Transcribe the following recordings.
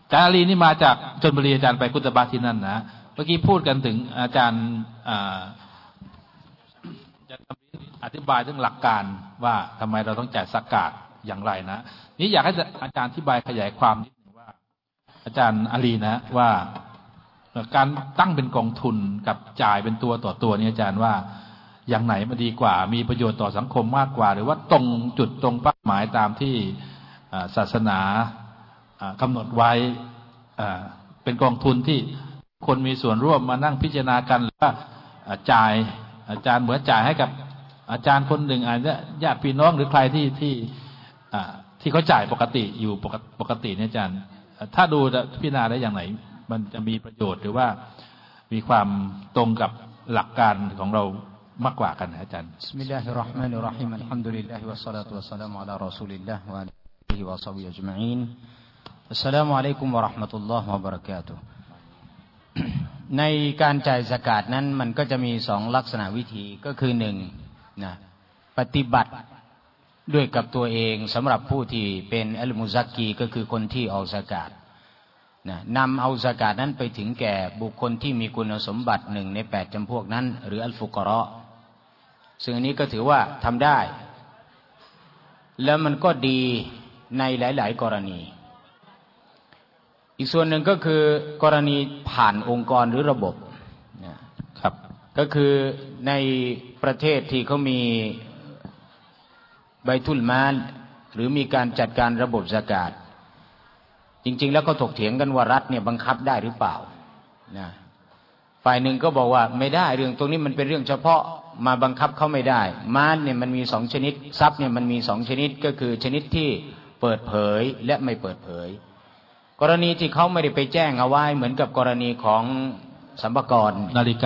อาจารย์อาลีนี่มาจากชลบุรีอาจารย์ไปกุตบะที่นั่นนะเมื่อกี้พูดกันถึงอาจารย์จะอธิบายเรื่องหลักการว่าทำไมเราต้องจ่ายซะกาตอย่างไรนะนี่อยากให้อาจารย์อธิบายขยายความนิดนึงว่าอาจารย์อาลีนะว่าการตั้งเป็นกองทุนกับจ่ายเป็นตัวต่อตัวนี่อาจารย์ว่าอย่างไหนมันดีกว่ามีประโยชน์ต่อสังคมมากกว่าหรือว่าตรงจุดตรงเป้าหมายตามที่ศาสนากำหนดไว้เป็นกองทุนที่คนมีส่วนร่วมมานั่งพิจารณากันหรือว่าจ่ายอาจารย์เหมือนจ่ายให้กับอาจารย์คนหนึ่งอาจจะญาติพี่น้องหรือใครที่เขาจ่ายปกติอยู่ปกติเนี่ยอาจารย์ถ้าดูพิจารณาได้อย่างไหนมันจะมีประโยชน์หรือว่ามีความตรงกับหลักการของเรามากกว่ากันอาจารย์บิสมิลลาฮิรเราะห์มานิรเราะฮีมอัลฮัมดุลิลลาฮิวัสศอลาตุวัสสลามุอะลารอซูลิลลาฮ์วะอะลีฮิวะศอฮบิฮิอัจมะอีนอัสสลามุอะลัยกุมวะเราะห์มะตุลลอฮ์วะบะเราะกาตุฮ์ในการจ่ายซะกาตนั้นมันก็จะมี2ลักษณะวิธีก็คือ1นะปฏิบัติด้วยกับตัวเองสำหรับผู้ที่เป็นอัลมุซักกีก็คือคนที่ออกซะกาตนำเอาซะกาตนั้นไปถึงแก่บุคคลที่มีคุณสมบัติ1ใน8จำพวกนั้นหรืออัลฟุกะเราะห์ซึ่งอันนี้ก็ถือว่าทำได้แล้วมันก็ดีในหลายๆกรณีอีกส่วนหนึ่งก็คือกรณีผ่านองค์กรหรือระบบครับก็คือในประเทศที่เขามีไบตุลมาลหรือมีการจัดการระบบซะกาตจริงๆแล้วก็ถกเถียงกันว่ารัฐเนี่ยบังคับได้หรือเปล่านะฝ่ายหนึ่งก็บอกว่าไม่ได้เรื่องตรงนี้มันเป็นเรื่องเฉพาะมาบังคับเขาไม่ได้มาลเนี่ยมันมี2ชนิดทรัพย์เนี่ยมันมี2ชนิดก็คือชนิดที่เปิดเผยและไม่เปิดเผยกรณีที่เขาไม่ได้ไปแจ้งเอาไว้เหมือนกับกรณีของสรรพากรนาฬิก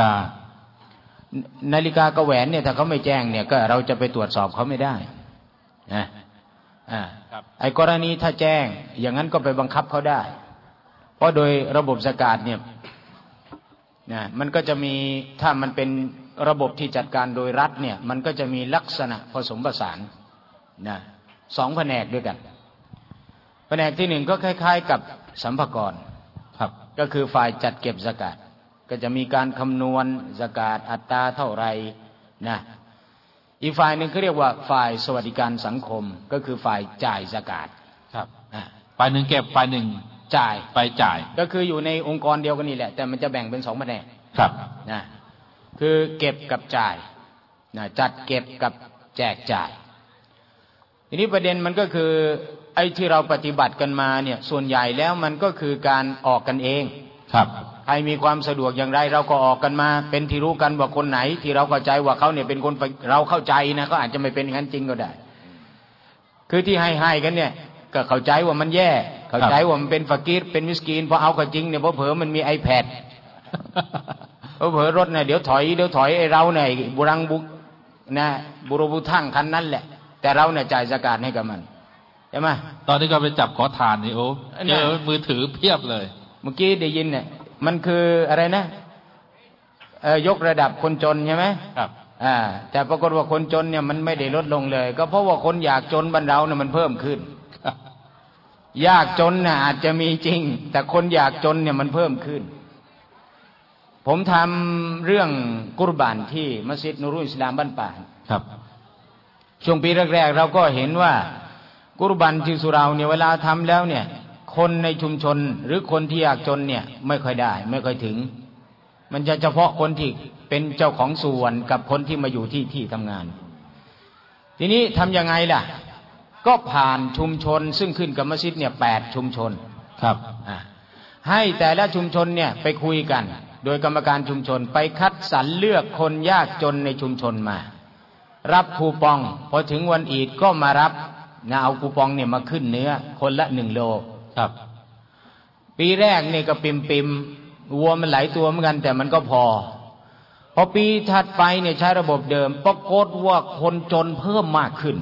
ากับแหวนเนี่ยถ้าเขาไม่แจ้งเนี่ยก็เราจะไปตรวจสอบเขาไม่ได้นะไอ้กรณีถ้าแจ้งอย่างนั้นก็ไปบังคับเขาได้เพราะโดยระบบซะกาตเนี่ยนะมันก็จะมีถ้ามันเป็นระบบที่จัดการโดยรัฐเนี่ยมันก็จะมีลักษณะผสมผสานนะ2แผนกด้วยกันแผนกที่1ก็คล้ายๆกับสรรพากรครับก็คือฝ่ายจัดเก็บซะกาตก็จะมีการคำนวณซะกาตอัตราเท่าไหร่นะอีกฝ่ายหนึ่งเขาเรียกว่าฝ่ายสวัสดิการสังคมก็คือฝ่ายจ่ายซะกาตครับฝ่ายหนึ่งเก็บฝ่ายหนึ่งจ่ายไปจ่ายก็คืออยู่ในองค์กรเดียวกันนี่แหละแต่มันจะแบ่งเป็น2แผนกครับนะคือเก็บกับจ่ายนะจัดเก็บกับแจกจ่ายทีนี้ประเด็นมันก็คือไอ้ที่เราปฏิบัติกันมาเนี่ยส่วนใหญ่แล้วมันก็คือการออกกันเองครับใครมีความสะดวกอย่างไรเราก็ออกกันมาเป็นที่รู้กันว่าคนไหนที่เราเข้าใจว่าเขาเนี่ยเป็นคนเราเข้าใจนะเขาอาจจะไม่เป็นอย่างนั้นจริงก็ได้คือที่ให้กันเนี่ยก็เข้าใจว่ามันแย่เข้าใจว่ามันเป็นฟะกีรเป็นมิสกีนพอเอาเข้าจริงเนี่ยเผลอมันมี iPad เผลอรถเนี่ยเดี๋ยวถอยไอ้เราเนี่ยบุรังบุกนะบุรุทั้งคันนั้นแหละแต่เราเนี่ยจ่ายซะกาตให้กับมันใช่ไหมตอนนี้ก็ไปจับขอทานนี่โอ้เจอมือถือเพียบเลยเมื่อกี้ได้ยินเนี่ยมันคืออะไรนะยกระดับคนจนใช่ไหมครับแต่ปรากฏว่าคนจนเนี่ยมันไม่ได้ลดลงเลยก็เพราะว่าคนอยากจนบ้านเราเนี่ยมันเพิ่มขึ้นยากจนน่ะอาจจะมีจริงแต่คนอยากจนเนี่ยมันเพิ่มขึ้นผมทำเรื่องกุรบานที่มัสยิดนูรุลอิสลามบ้านป่าครับช่วงปีแรกๆเราก็เห็นว่ากุรบานที่สุเราเนี่ยเวลาทำแล้วเนี่ยคนในชุมชนหรือคนที่ยากจนเนี่ยไม่ค่อยได้ไม่ค่อยถึงมันจะเฉพาะคนที่เป็นเจ้าของส่วนกับคนที่มาอยู่ที่ทำงานทีนี้ทำยังไงล่ะก็ผ่านชุมชนซึ่งขึ้นกับมัสยิดเนี่ย8ชุมชนครับให้แต่ละชุมชนเนี่ยไปคุยกันโดยกรรมการชุมชนไปคัดสรรเลือกคนยากจนในชุมชนมารับคูปองพอถึงวันอีดก็มารับนะเอาคูปองเนี่ยมาขึ้นเนื้อคนละ1 โลครับปีแรกเนี่ยก็ปิมวัวมันหลายตัวเหมือนกันแต่มันก็พอปีถัดไปเนี่ยใช้ระบบเดิมปรากฏว่าคนจนเพิ่มมากขึ้น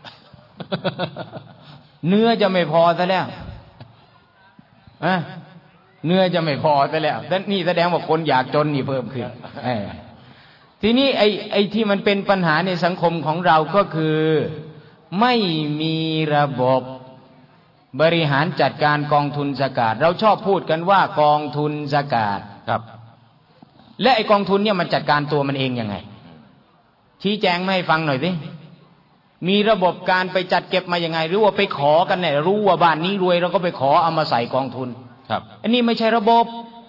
เนื้อจะไม่พอซะแล้วเนื้อจะไม่พอซะแล้วนี่แสดงว่าคนอยากจนนี่เพิ่มขึ้นทีนี้ไอ้ที่มันเป็นปัญหาในสังคมของเราก็คือไม่มีระบบบริหารจัดการกองทุนซะกาตเราชอบพูดกันว่ากองทุนซะกาตครับและไอ้กองทุนเนี่ยมันจัดการตัวมันเองยังไงชี้แจงมาให้ฟังหน่อยสิมีระบบการไปจัดเก็บมายังไงหรือว่าไปขอกันเนี่ยรู้ว่าบ้านนี้รวยเราก็ไปขอเอามาใส่กองทุนครับอันนี้ไม่ใช่ระบบ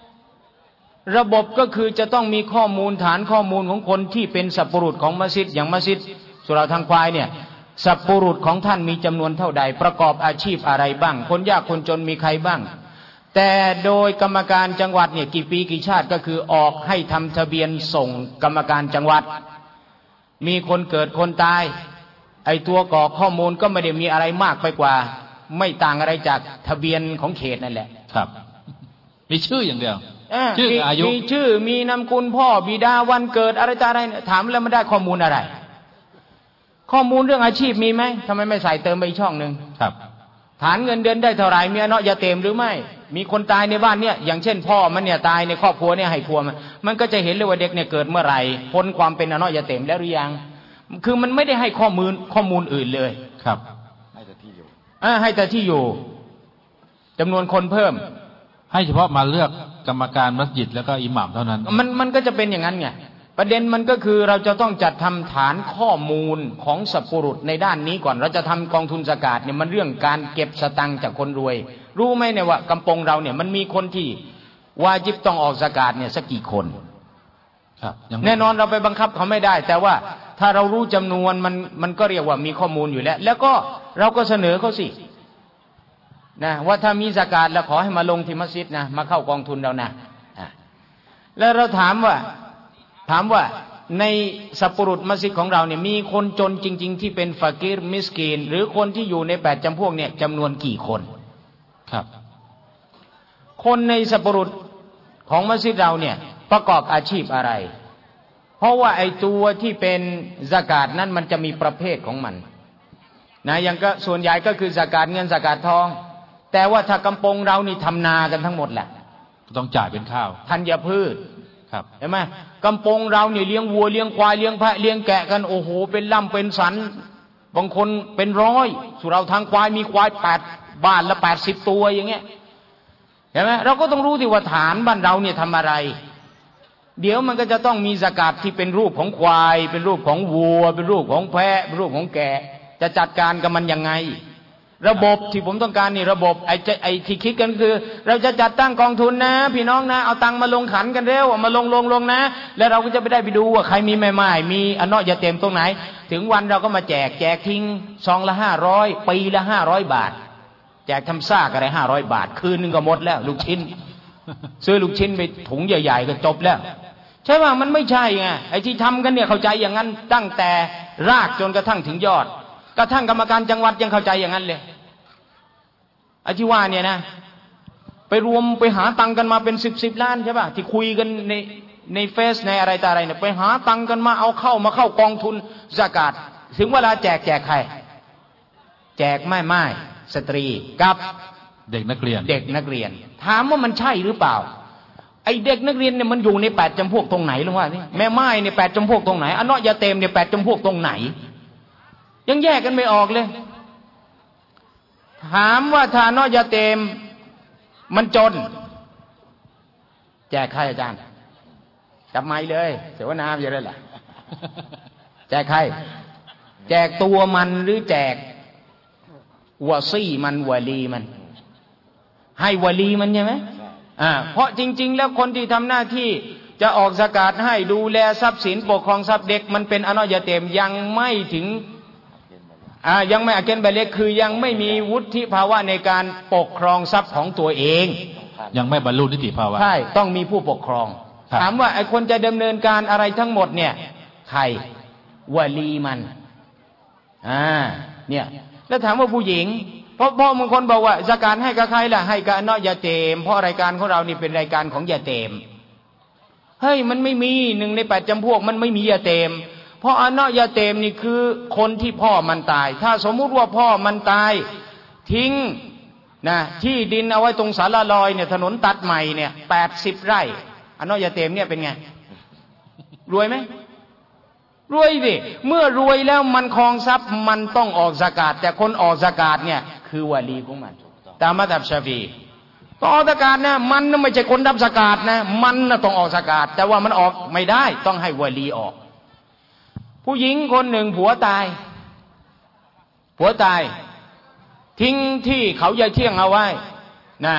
ก็คือจะต้องมีข้อมูลฐานข้อมูลของคนที่เป็นสัพปรุษของมัสยิดอย่างมัสยิดสุเหร่าทางควายเนี่ยสัพปรุษของท่านมีจำนวนเท่าใดประกอบอาชีพอะไรบ้างคนยากคนจนมีใครบ้างแต่โดยกรรมการจังหวัดเนี่ยกี่ปีกี่ชาติก็คือออกให้ทำทะเบียนส่งกรรมการจังหวัดมีคนเกิดคนตายไอ้ตัวกรอกข้อมูลก็ไม่ได้มีอะไรมากไปกว่าไม่ต่างอะไรจากทะเบียนของเขตนั่นแหละครับมีชื่ออย่างเดียวชื่ออายุมีชื่อมีนามสกุลพ่อบิดาวันเกิดอะไรต่ออะไรถามแล้วมันได้ข้อมูลอะไรข้อมูลเรื่องอาชีพมีไหมทำไมไม่ใส่เติมไปอีกช่องหนึ่งครับฐานเงินเดือนได้เท่าไหร่มีอเนาะยาเต็มหรือไม่มีคนตายในบ้านเนี่ยอย่างเช่นพ่อมันเนี่ยตายในครอบครัวเนี่ยให้ครัวมันก็จะเห็นเลยว่าเด็กเนี่ยเกิดเมื่อไหร่พ้นความเป็นอเนาะยาเต็มแล้วหรือยังคือมันไม่ได้ให้ข้อมูลอื่นเลยครับให้แต่ที่อยู่ให้แต่ที่อยู่จำนวนคนเพิ่มให้เฉพาะมาเลือกกรรมการมัสยิดแล้วก็อิหม่ามเท่านั้นมันก็จะเป็นอย่างนั้นไงประเด็นมันก็คือเราจะต้องจัดทำฐานข้อมูลของสัพปรุษในด้านนี้ก่อนเราจะทำกองทุนซะกาตเนี่ยมันเรื่องการเก็บสตังค์จากคนรวยรู้ไหมเนี่ยว่ากำปงเราเนี่ยมันมีคนที่วาญิบต้องออกซะกาตเนี่ยสักกี่คนครับแน่นอนเราไปบังคับเขาไม่ได้แต่ว่าถ้าเรารู้จำนวนมันก็เรียกว่ามีข้อมูลอยู่แล้วก็เราก็เสนอเขาสินะว่าถ้ามีซะกาตแล้วขอให้มาลงที่มัสยิดนะมาเข้ากองทุนเรานะแล้วเราถามว่าในสัพปรุษมัสยิดของเราเนี่ยมีคนจนจริงๆที่เป็นฟากีรมิสกีนหรือคนที่อยู่ใน8จำพวกเนี่ยจำนวนกี่คนครับคนในสัพปรุษของมัสยิดเราเนี่ยประกอบอาชีพอะไรเพราะว่าไอ้ตัวที่เป็นซะกาตนั้นมันจะมีประเภทของมันนะอย่างก็ส่วนใหญ่ก็คือซะกาตเงินซะกาตทองแต่ว่าถ้ากำปงเรานี่ทำนากันทั้งหมดแหละต้องจ่ายเป็นข้าวธัญพืชเห็นไหมกำปงเราเนี่ยเลี้ยงวัวเลี้ยงควายเลี้ยงแพะเลี้ยงแกะกันโอ้โหเป็นล่ำเป็นสันบางคนเป็นร้อยสุเราทางควายมีควาย8บ้านละ80ตัวอย่างเงี้ยเห็นไหมเราก็ต้องรู้ที่ว่าฐานบ้านเราเนี่ยทำอะไรเดี๋ยวมันก็จะต้องมีซะกาตที่เป็นรูปของควายเป็นรูปของวัวเป็นรูปของแพะเป็นรูปของแกะจะจัดการกับมันยังไงระบบที่ผมต้องการนี่ระบบไอ้ที่คิดกันคือเราจะจัดตั้งกองทุนนะพี่น้องนะเอาตังค์มาลงขันกันเร็วมาลงนะแล้วเราก็จะไปได้ไปดูว่าใครมีใหม่ๆมีอเนาะยาเต็มตรงไหนถึงวันเราก็มาแจกทิ้งซองละ500ปีละ500 บาทแจกทำซากอะไร500 บาทคืนนึงก็หมดแล้วลูกชิ้นซื้อลูกชิ้นไปถุงใหญ่ๆก็จบแล้วใช่ป่ะมันไม่ใช่ไงไอ้ที่ทำกันเนี่ยเข้าใจอย่างนั้นตั้งแต่รากจนกระทั่งถึงยอดกระทั่งกรรมการจังหวัดยังเข้าใจอย่างนั้นเลยไอ้ที่ว่าเนี่ยนะไปรวมไปหาตังกันมาเป็น10 ล้านใช่ป่ะที่คุยกันในเฟซในอะไรต่ออะไรเนี่ยไปหาตังกันมาเอาเข้ากองทุนซะกาตถึงเวลาแจกใครแจกแม่สตรีกับเด็กนักเรียนถามว่ามันใช่หรือเปล่าไอเด็กนักเรียนเนี่ยมันอยู่ใน8จำพวกตรงไหนลุงว่านี่แม่ไม้เนี่ย8จำพวกตรงไหนอเนาะยาเต็มเนี่ย8จำพวกตรงไหนยังแยกกันไม่ออกเลยถามว่าถ้าอเนาะยาเต็มมันจนแจกใครอาจารย์จับไม้เลยเสวนาอยู่เลยแหละแจกใครแจกตัวมันหรือแจกวะซี่มันวะลีมันให้วะลีมันใช่ไหมเพราะจริงๆแล้วคนที่ทำหน้าที่จะออกซะกาตให้ดูแลทรัพย์สินปกครองทรัพย์เด็กมันเป็นอเนาะยาเต็มยังไม่ถึงยังไม่อาเกนบาเล็กคือยังไม่มีวุฒิภาวะในการปกครองทรัพย์ของตัวเองยังไม่บรรลุนิติภาวะใช่ต้องมีผู้ปกครองถามว่าไอ้คนจะดำเนินการอะไรทั้งหมดเนี่ยใครวะลีมันเนี่ยแล้วถามว่าผู้หญิงเพราะบางคนบอกว่าซะกาตให้กับใครล่ะให้กับอเนาะยาเต็มเพราะรายการของเรานี่เป็นรายการของยาเต็มเฮ้ยมันไม่มี1ใน8จำพวกมันไม่มียาเต็มเพราะอเนาะยาเต็มนี่คือคนที่พ่อมันตายถ้าสมมุติว่าพ่อมันตายทิ้งนะที่ดินเอาไว้ตรงศาลาลอยเนี่ยถนนตัดใหม่เนี่ย80 ไร่อเนาะยาเต็มเนี่ยเป็นไงรวยไหมรวยสิเมื่อรวยแล้วมันครองทรัพย์มันต้องออกซะกาตแต่คนออกซะกาตเนี่ยคือวะลีของมันตามมัธยับชาฟีต้องออกซะกาตนะมันไม่ใช่คนรับซะกาตนะมันน่ะต้องออกซะกาตแต่ว่ามันออกไม่ได้ต้องให้วะลีออกผู้หญิงคนหนึ่งผัวตายทิ้งที่เขายายเที่ยงเอาไว้นะ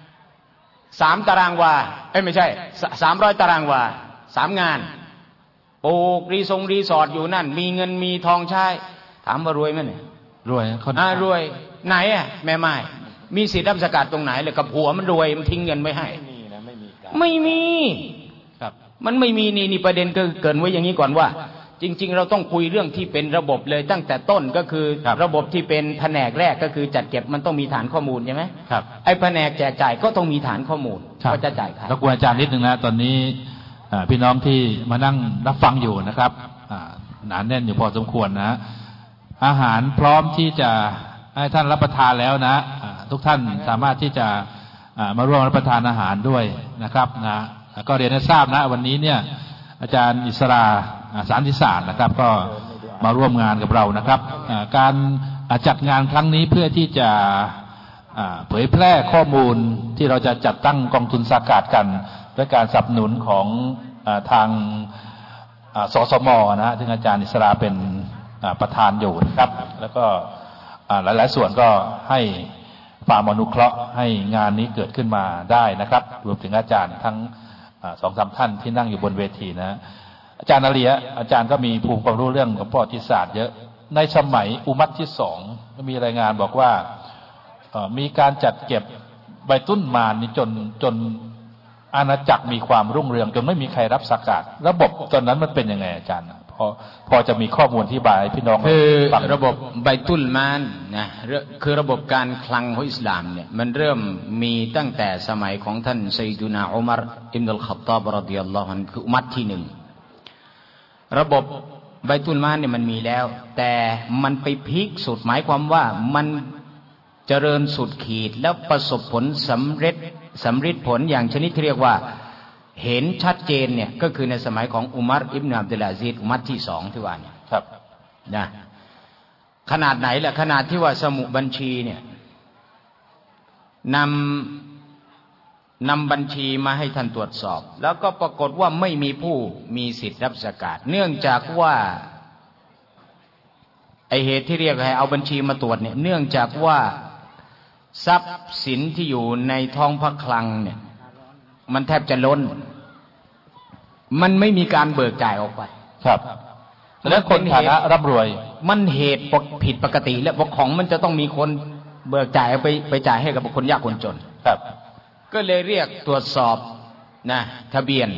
3 ตารางวาไม่ใช่300 ตารางวา3 งานปลูกรีสอร์ทอยู่นั่นมีเงินมีทองใช้ถามว่ารวยไหมเนี่ยรวยรวยไหนแม่ไม้มีสิทธิ์รับซะกาตตรงไหนเลยกับผัวมันรวยมันทิ้งเงินไว้ให้ไม่มีครับมันไม่มีนี่ประเด็นก็เกินไว้อย่างนี้ก่อนว่าจริงๆเราต้องคุยเรื่องที่เป็นระบบเลยตั้งแต่ต้นก็คือระบบที่เป็นแผนกแรกก็คือจัดเก็บมันต้องมีฐานข้อมูลใช่ไหมครับไอ้แผนกแจกจ่ายก็ต้องมีฐานข้อมูลว่าจะจ่ายใครรบกวนอาจารย์นิดนึงนะตอนนี้พี่น้องที่มานั่งรับฟังอยู่นะครับหนาแน่นอยู่พอสมควรนะอาหารพร้อมที่จะให้ท่านรับประทานแล้วนะทุกท่านสามารถที่จะมาร่วมรับประทานอาหารด้วยนะครับนะก็เรียนให้ทราบนะวันนี้เนี่ยอาจารย์อิสราสารติศาสตร์นะครับก็มาร่วมงานกับเรานะครับการจัดงานครั้งนี้เพื่อที่จะเผยแพร่ข้อมูลที่เราจะจัดตั้งกองทุนสากาศกันด้วยการสนับสนุนของทางสสม.นะซึ่งอาจารย์อิสราเป็นประธานอยู่นะครับแล้วก็หลายๆส่วนก็ให้ความอนุเคราะห์ให้งานนี้เกิดขึ้นมาได้นะครับรวมถึงอาจารย์ทั้ง2-3 ท่านที่นั่งอยู่บนเวทีนะอาจารย์อาลีอาจารย์ก็มีภูมิความรู้เรื่องของประวัติศาสตร์เยอะในสมัยอุมัตที่2ก็มีรายงานบอกว่ามีการจัดเก็บใบตุ้นมานี่จนอาณาจักรมีความรุ่งเรืองจนไม่มีใครรับซะกาตระบบตอนนั้นมันเป็นยังไงอาจารย์พอจะมีข้อมูลที่บายพี่น้องคือระบบใบตุ้นมานนะคือระบบการคลังของอิสลามเนี่ยมันเริ่มมีตั้งแต่สมัยของท่านซัยยิดุนาอุมัรอิบนุลค็อฏฏอบรอฎิยัลลอฮุอันฮุคืออุมัตที่1ระบบใบตุ้นมานเนี่ยมันมีแล้วแต่มันไปพีคสุดหมายความว่ามันเจริญสุดขีดแล้วประสบผลสำเร็จผลอย่างชนิดที่เรียกว่าเห็นชัดเจนเนี่ยก็คือในสมัยของอุมัรอิบนุอับดุลอาซิซอุมัรที่2ที่ว่าเนี่ยครับนะขนาดไหนล่ะขนาดที่ว่าสมุดบัญชีเนี่ยนำบัญชีมาให้ท่านตรวจสอบแล้วก็ปรากฏว่าไม่มีผู้มีสิทธิ์รับซะกาตเนื่องจากว่าไอเหตุที่เรียกให้เอาบัญชีมาตรวจเนี่ยเนื่องจากว่าทรัพย์สินที่อยู่ในท้องพระคลังเนี่ยมันแทบจะล้นมันไม่มีการเบิกจ่ายออกไปครับแล้วคนฐานะร่ำรวยมันเหตุผิดปกติและของมันจะต้องมีคนเบิกจ่ายไปจ่ายให้กับคนยากคนจนครับก็เลยเรียกตรวจสอบนะทะเบียน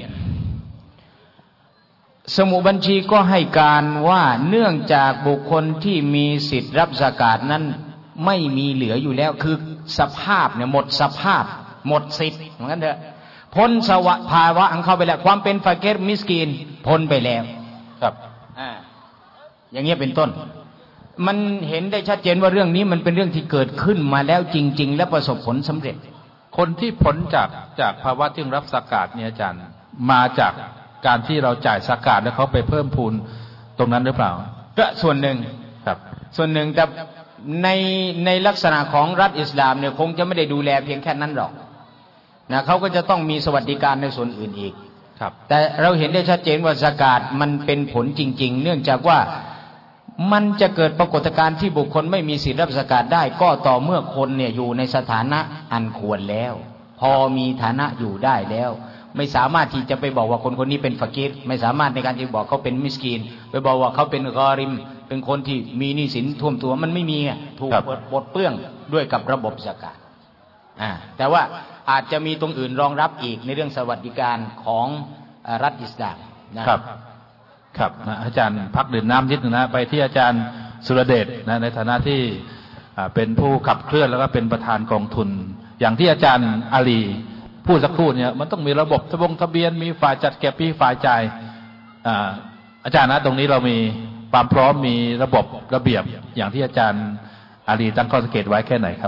สมุดบัญชีก็ให้การว่าเนื่องจากบุคคลที่มีสิทธิ์รับซะกาตนั้นไม่มีเหลืออยู่แล้วคือสภาพเนี่ยหมดสภาพหมดสิทธิ์เหมือนกันเถอะพ้นภาวะอันเข้าไปแล้วความเป็นฟาเกรมิสกีนพ้นไปแล้วครับอย่างเงี้ยเป็นต้นมันเห็นได้ชัดเจนว่าเรื่องนี้มันเป็นเรื่องที่เกิดขึ้นมาแล้วจริงๆและประสบผลสำเร็จคนที่พ้นจากภาวะที่รับซะกาตเนี่ยอาจารย์มาจากการที่เราจ่ายซะกาตแล้วเขาไปเพิ่มพูนตรงนั้นหรือเปล่าก็ส่วนหนึ่งครับส่วนหนึ่งแต่ในลักษณะของรัฐอิสลามเนี่ยคงจะไม่ได้ดูแลเพียงแค่นั้นหรอกนะเขาก็จะต้องมีสวัสดิการในส่วนอื่นอีกครับแต่เราเห็นได้ชัดเจนว่าซะกาตมันเป็นผลจริงๆเนื่องจากว่ามันจะเกิดปรากฏการณ์ที่บุคคลไม่มีสิทธิ์รับซะกาตได้ก็ต่อเมื่อคนเนี่ยอยู่ในสถานะอันควรแล้วพอมีฐานะอยู่ได้แล้วไม่สามารถที่จะไปบอกว่าคนนี้เป็นฟากีรไม่สามารถในการที่บอกเขาเป็นมิสกีนไปบอกว่าเขาเป็นกอริมเป็นคนที่มีหนี้สินท่วมตัวมันไม่มีถูกปลดเปลื้องด้วยกับระบบซะกาตแต่ว่าอาจจะมีตรงอื่นรองรับอีกในเรื่องสวัสดิการของรัฐอิสลามนะครับครับอาจารย์พักดื่มน้ำนิดนึงนะไปที่อาจารย์สุรเดชนะในฐานะที่เป็นผู้ขับเคลื่อนแล้วก็เป็นประธานกองทุนอย่างที่อาจารย์อาลีพูดสักครู่เนี่ยมันต้องมีระบบทะเบียนมีฝ่ายจัดเก็บมีฝ่ายจ่ายอาจารย์นะตรงนี้เรามีความพร้อมมีระบบระเบียบอย่างที่อาจารย์อาลีตั้งข้อสังเกตไว้แค่ไหนครับ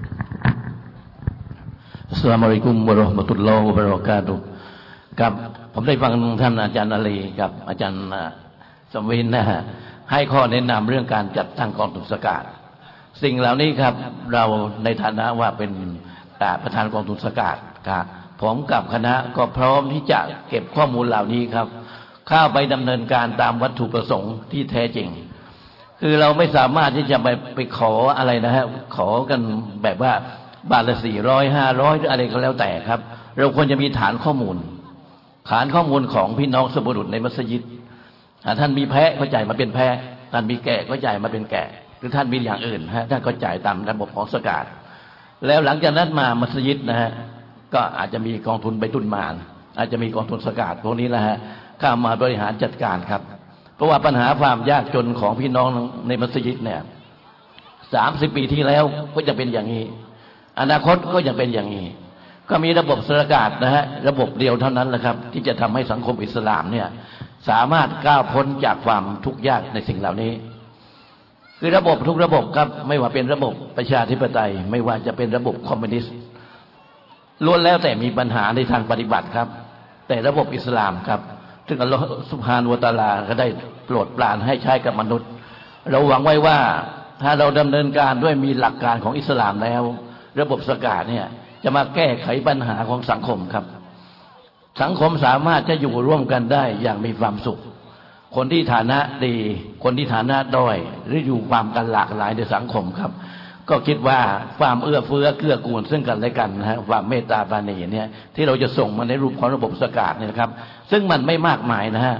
อัสสลามุอะลัยกุมวะเราะห์มะตุลลอฮิวะบะเราะกาตุฮ์กับผมได้ฟังท่านอาจารย์อาลีกับอาจารย์สมวินนะฮะให้ข้อแนะนำเรื่องการจัดตั้งกองทุนสกัดสิ่งเหล่านี้ครับเราในฐานะว่าเป็นประธานกองทุนสกัดครับผมกับคณะก็พร้อมที่จะเก็บข้อมูลเหล่านี้ครับเข้าไปดำเนินการตามวัตถุประสงค์ที่แท้จริงคือเราไม่สามารถที่จะไปขออะไรนะฮะขอกันแบบว่าบาทละ400 500หรืออะไรก็แล้วแต่ครับเราควรจะมีฐานข้อมูลของพี่น้องสมุรุษในมัสยิดท่านมีแพะก็จ่ายมาเป็นแพะท่านมีแกะก็จ่ายมาเป็นแกะหรือท่านมีอย่างอื่นฮะท่านก็จ่ายตามระบบของสกาดแล้วหลังจากนั้นมามัสยิดนะฮะก็อาจจะมีกองทุนใบตุนมานอาจจะมีกองทุนสกาดพวกนี้แหละฮะเข้ามาบริหารจัดการครับเพราะว่าปัญหาความยากจนของพี่น้องในมัสยิดเนี่ย30 ปีที่แล้วก็จะเป็นอย่างนี้อนาคตก็ยังเป็นอย่างนี้ก็มีระบบสกาดนะฮะระบบเดียวเท่านั้นแหละครับที่จะทำให้สังคมอิสลามเนี่ยสามารถก้าวพ้นจากความทุกข์ยากในสิ่งเหล่านี้คือระบบทุกระบบครับไม่ว่าเป็นระบบประชาธิปไตยไม่ว่าจะเป็นระบบคอมมิวนิสต์ล้วนแล้วแต่มีปัญหาในทางปฏิบัติครับแต่ระบบอิสลามครับซึ่งอัลลอฮฺซุบฮานะฮูวะตะอาลาก็ได้โปรดปรานให้ใช้กับมนุษย์เราหวังไว้ว่าถ้าเราดำเนินการด้วยมีหลักการของอิสลามแล้วระบบสกาดเนี่ยจะมาแก้ไขปัญหาของสังคมครับสังคมสามารถจะอยู่ร่วมกันได้อย่างมีความสุขคนที่ฐานะดีคนที่ฐานะด้อยหรืออยู่ความกันหลากหลายในสังคมครับก็คิดว่าความเอื้อเฟื้อเกื้อกูลซึ่งกันและกันนะฮะความเมตตาปราณีเนี่ยที่เราจะส่งมาในรูปของระบบสกาดเนี่ยครับซึ่งมันไม่มากมายนะฮะ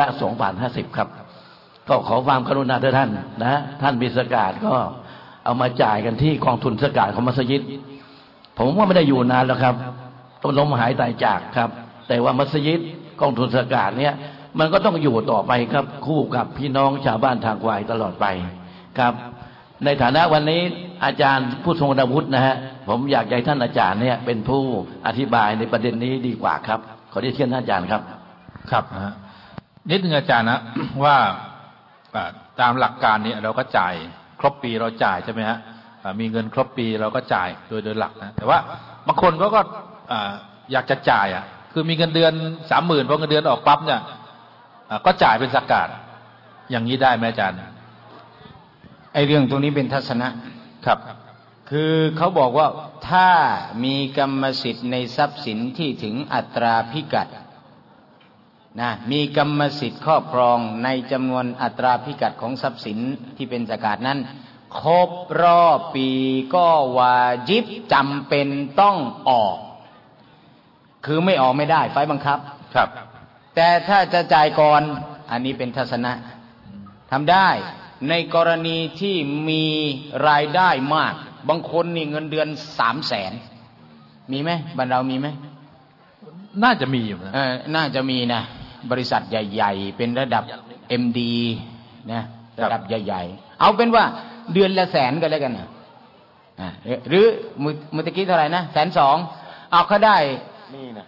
250ครับก็ขอความกรุณาท่านนะฮะท่านมีสกาดก็เอามาจ่ายกันที่กองทุนสกาดของมัสยิดผมว่าไม่ได้อยู่นานแล้วครับต้องล้มหายตายจากครับแต่ว่ามัสยิดกองทุนสกาดเนี่ยมันก็ต้องอยู่ต่อไปครับคู่กับพี่น้องชาวบ้านทางควายตลอดไปครับในฐานะวันนี้อาจารย์ผู้ทรงอาวุธนะฮะผมอยากให้ท่านอาจารย์เนี่ยเป็นผู้อธิบายในประเด็นนี้ดีกว่าครับขอเรียนเชิญท่านอาจารย์ครับครับนิดนึงอาจารย์นะว่าตามหลักการนี้เราก็จ่ายครบปีเราจ่ายใช่ไหมฮะมีเงินครบปีเราก็จ่ายโดยหลักนะแต่ว่าบางคนก็อยากจะจ่ายคือมีเงินเดือน 30,000 พอเงินเดือนออกปั๊บเนี่ยก็จ่ายเป็นสกาดอย่างนี้ได้ไหมอาจารย์ไอ้เรื่องตรงนี้เป็นทัศนะครับคือเขาบอกว่าถ้ามีกรรมสิทธิ์ในทรัพย์สินที่ถึงอัตราพิกัดนะมีกรรมสิทธิ์ครอบครองในจำนวนอัตราพิกัดของทรัพย์สินที่เป็นสกาดนั้นครบรอบปีก็วาญิบจำเป็นต้องออกคือไม่ออกไม่ได้ไฟบังคับครับแต่ถ้าจะจ่ายก่อนอันนี้เป็นทัศนะทำได้ในกรณีที่มีรายได้มากบางคนนี่เงินเดือน300,000มีไหมบ้านเรามีไหมน่าจะมีอยู่นะน่าจะมีนะบริษัทใหญ่ๆเป็นระดับ MD นะระดับใหญ่ๆเอาเป็นว่าเดือนละ100,000ก็แล้วกันนะหรือเมื่อกี้เท่าไหร่นะ120,000เอาเขาได้นี่นะ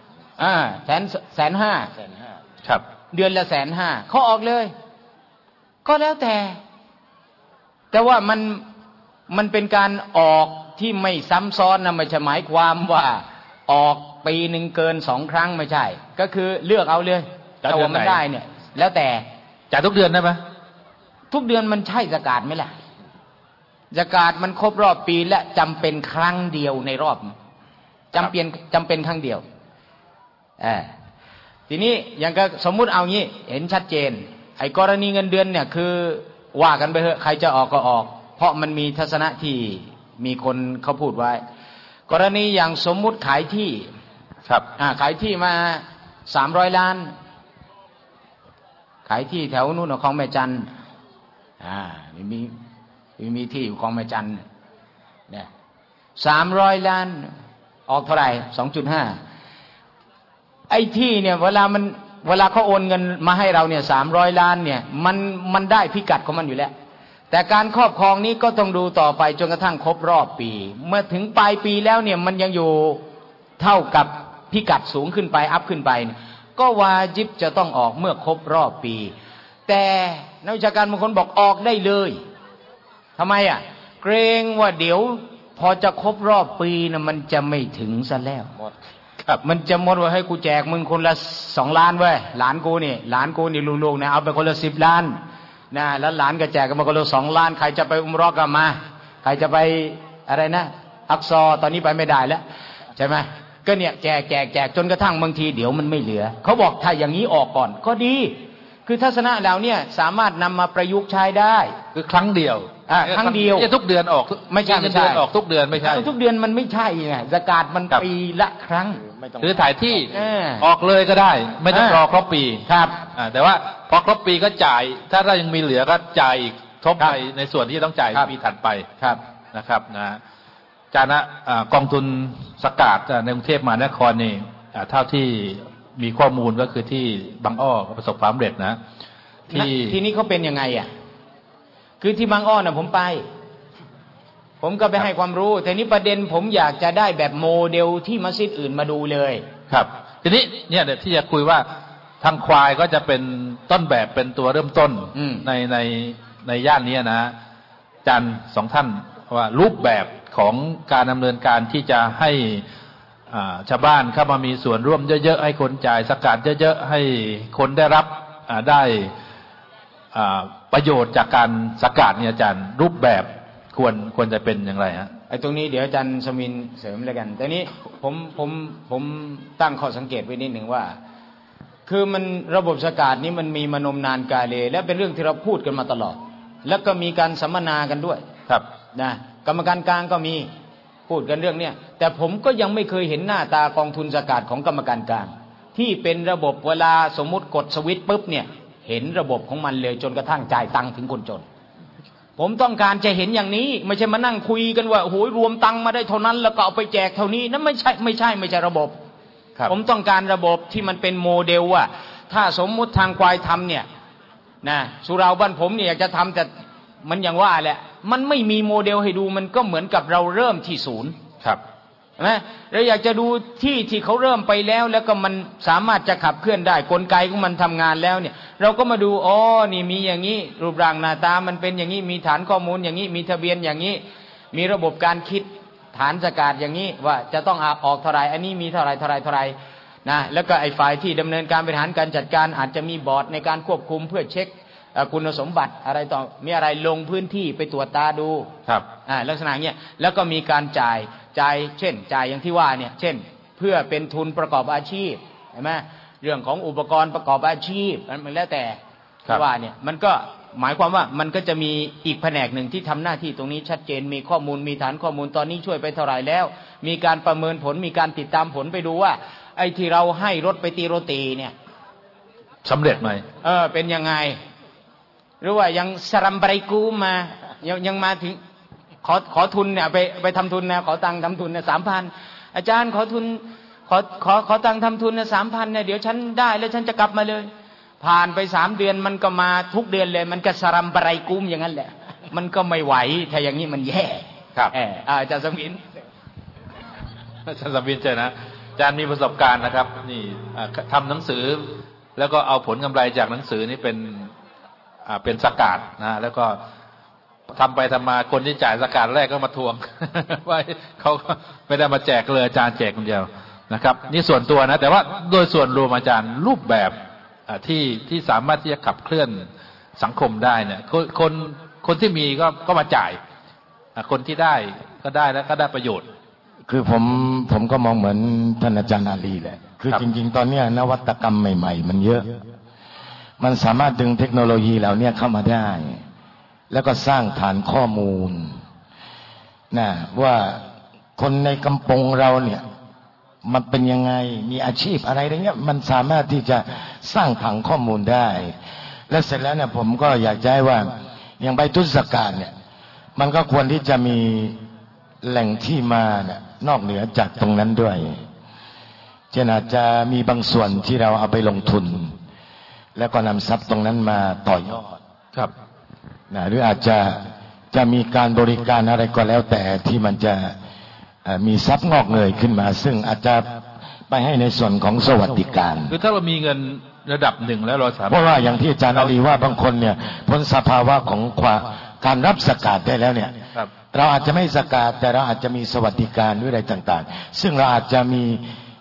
150,000ครับเดือนละ150,000เขาออกเลยก็แล้วแต่ว่ามันเป็นการออกที่ไม่ซ้ำซ้อนนะไม่ใช่หมายความว่าออกปีหนึ่งเกิน2 ครั้งไม่ใช่ก็คือเลือกเอาเลยแต่ว่ามันได้เนี่ยแล้วแต่จ่ายทุกเดือนได้ไหมทุกเดือนมันใช่สกาดไหมล่ะสกาดมันครบรอบปีและจำเป็นครั้งเดียวในรอบจำเป็นครั้งเดียวทีนี้อย่างก็สมมุติเอางี้เห็นชัดเจนไอ้กรณีเงินเดือนเนี่ยคือว่ากันไปเถอะใครจะออกก็ออกเพราะมันมีทัศนะที่มีคนเขาพูดไว้กรณีอย่างสมมุติขายที่ครับขายที่มา300 ล้านขายที่แถวนู้นคลองแม่จันทร์มีที่อยู่คลองแม่จันทร์เนี่ย300 ล้านออกเท่าไหร่ 2.5 ไอ้ที่เนี่ยเวลาเขาโอนเงินมาให้เราเนี่ย300 ล้านเนี่ยมันได้พิกัดของมันอยู่แล้วแต่การครอบครองนี้ก็ต้องดูต่อไปจนกระทั่งครบรอบปีเมื่อถึงปลายปีแล้วเนี่ยมันยังอยู่เท่ากับพิกัดสูงขึ้นไปอัพขึ้นไปก็วาญิบจะต้องออกเมื่อครบรอบปีแต่นักวิชาการบางคนบอกออกได้เลยทำไมเกรงว่าเดี๋ยวพอจะครบรอบปีนะมันจะไม่ถึงซะแล้วมันจะหมดว่าให้กูแจกมึงคนละ2 ล้านเว้ยหลานกูนี่ลูกๆนะเอาไปคนละ10 ล้านนะแล้วหลานก็แจกกันมาคนละ2 ล้านใครจะไปอุมเราะห์ก็มาใครจะไปอะไรนะอักซอตอนนี้ไปไม่ได้แล้วใช่ไหมก็เนี่ยแจกจนกระทั่งบางทีเดี๋ยวมันไม่เหลือเขาบอกถ้าอย่างนี้ออกก่อนก็ดีคือทัศนะเราเนี่ยสามารถนำมาประยุกต์ใช้ได้คือครั้งเดียวครั้งเดียวทุกเดือนออกไม่ใช่ออกทุกเดือนไม่ใช่ทุกเดือนมันไม่ใช่ไงซะกาตมันปีละครั้งคือถ่ายที่ออกเลยก็ได้ไม่ต้องรอครบปีครับแต่ว่าพอครบปีก็จ่ายถ้าเรายังมีเหลือก็จ่ายอีกทบไปในส่วนที่ต้องจ่ายปีถัดไปนะครับนะจานะกองทุนสกาดในกรุงเทพมหานครนี่เท่าที่มีข้อมูลก็คือที่บางอ้อประสบความสำเร็จนะที่นี้เขาเป็นยังไงอ่ะคือที่บางอ้อนะผมก็ไปให้ความรู้แต่นี้ประเด็นผมอยากจะได้แบบโมเดลที่มัสยิดอื่นมาดูเลยครับทีนี้เนี่ยที่จะคุยว่าทางควายก็จะเป็นต้นแบบเป็นตัวเริ่มต้นในย่านนี้นะอาจารย์2 ท่านว่ารูปแบบของการดำเนินการที่จะให้ชาวบ้านเข้ามามีส่วนร่วมเยอะๆให้คนจ่ายสกาดเยอะๆให้คนได้รับได้ประโยชน์จากการสกาดเนี่ยอาจารย์รูปแบบควรจะเป็นอย่างไรฮะไอ้ตรงนี้เดี๋ยวอาจารย์สมินเสริมแล้วกันแต่นี้ผมตั้งข้อสังเกตไว้นิดหนึ่งว่าคือมันระบบสกาดนี้มันมีมานมนานกาเลและเป็นเรื่องที่เราพูดกันมาตลอดแล้วก็มีการสัมมนากันด้วยครับนะกรรมการกลางก็มีพูดกันเรื่องเนี้ยแต่ผมก็ยังไม่เคยเห็นหน้าตากองทุนสกาดของกรรมการกลางที่เป็นระบบเวลาสมมุติกดสวิตช์ปุ๊บเนี่ยเห็นระบบของมันเลยจนกระทั่งจ่ายตังค์ถึงคนจนผมต้องการจะเห็นอย่างนี้ไม่ใช่มานั่งคุยกันว่าโอ้โหรวมตังค์มาได้เท่านั้นแล้วก็เอาไปแจกเท่านี้นั่นไม่ใช่ระบบผมต้องการระบบที่มันเป็นโมเดลว่าถ้าสมมุติทางควายทำเนี่ยนะสุราบ้านผมเนี่ยอยากจะทำแต่มันอย่างว่าแหละมันไม่มีโมเดลให้ดูมันก็เหมือนกับเราเริ่มที่ศูนย์ครับนะเราอยากจะดูที่เขาเริ่มไปแล้วก็มันสามารถจะขับเคลื่อนได้กลไกของมันทำงานแล้วเนี่ยเราก็มาดูอ๋อนี่มีอย่างนี้รูปร่างหน้าตามันเป็นอย่างนี้มีฐานข้อมูลอย่างนี้มีทะเบียนอย่างนี้มีระบบการคิดฐานสกาดอย่างนี้ว่าจะต้องออกเท่าไรอันนี้มีเท่าไรนะแล้วก็ไอ้ฝ่ายที่ดำเนินการบริหารการจัดการอาจจะมีบอร์ดในการควบคุมเพื่อเช็คคุณสมบัติอะไรต่อมีอะไรลงพื้นที่ไปตรวจตาดูครับลักษณะเนี้ยแล้วก็มีการจ่ายเช่นจ่ายอย่างที่ว่าเนี่ยเช่นเพื่อเป็นทุนประกอบอาชีพเห็นไหมเรื่องของอุปกรณ์ประกอบอาชีพมันแล้วแต่ที่ว่าเนี่ยมันก็หมายความว่ามันก็จะมีอีกแผนกหนึ่งที่ทำหน้าที่ตรงนี้ชัดเจนมีข้อมูลมีฐานข้อมูลตอนนี้ช่วยไปเท่าไหร่แล้วมีการประเมินผลมีการติดตามผลไปดูว่าไอ้ที่เราให้รถไปตีโรตีเนี่ยสำเร็จไหมเป็นยังไงหรือว่ายังสรัมบริกูมายังมาถึงขอทุนเนี่ยไปทำทุนนะขอตังค์ทำทุนเนี่ย 3,000 อาจารย์ขอทุนขอตังค์ทำทุนเนี่ย 3,000 เนี่ยเดี๋ยวฉันได้แล้วฉันจะกลับมาเลยผ่านไป3 เดือนมันก็มาทุกเดือนเลยมันก็สรัมบริกูมอย่างนั้นแหละมันก็ไม่ไหวถ้าอย่างนี้มันแย่ครับอาจารย์สมินเจนะอาจารย์มีประสบการณ์นะครับนี่ทำหนังสือแล้วก็เอาผลกำไรจากหนังสือนี่เป็นสกาดนะแล้วก็ทำไปทำมาคนที่จ่ายสกาดแรกก็มาทวงว่าเขาไม่ได้มาแจกเลยอาจารย์แจกคนเดียวนะครับนี่ส่วนตัวนะแต่ว่าโดยส่วนรวมอาจารย์รูปแบบที่สามารถที่จะขับเคลื่อนสังคมได้เนี่ยคนที่มีก็มาจ่ายคนที่ได้ก็ได้แล้วก็ได้ประโยชน์คือผมก็มองเหมือนท่านอาจารย์อาลีแหละคือจริงๆตอนนี้นวัตกรรมใหม่ๆมันเยอะมันสามารถดึงเทคโนโลยีเหล่านี้เข้ามาได้แล้วก็สร้างฐานข้อมูลนะว่าคนในกำปงเราเนี่ยมันเป็นยังไงมีอาชีพอะไรอะไรเงี้ยมันสามารถที่จะสร้างฐานข้อมูลได้และเสร็จแล้วเนี่ยผมก็อยากจะให้ว่าอย่างใบทุนสกาดเนี่ยมันก็ควรที่จะมีแหล่งที่มาเนี่ยนอกเหนือจากตรงนั้นด้วยเช่นอาจจะมีบางส่วนที่เราเอาไปลงทุนแล้วก็นำทรัพย์ตรงนั้นมาต่อยอดครับหรืออาจจะมีการบริการอะไรก็แล้วแต่ที่มันจะมีทรัพย์งอกเงยขึ้นมาซึ่งอาจจะไปให้ในส่วนของสวัสดิการคือถ้าเรามีเงินระดับหนึ่งแล้วเราสามารถเพราะว่าอย่างที่อาจารย์อาลีว่าบางคนเนี่ยพ้นสภาวะของการรับสกาดได้แล้วเนี่ยเราอาจจะไม่สกาดแต่เราอาจจะมีสวัสดิการหรืออะไรต่างๆซึ่งเราอาจจะมี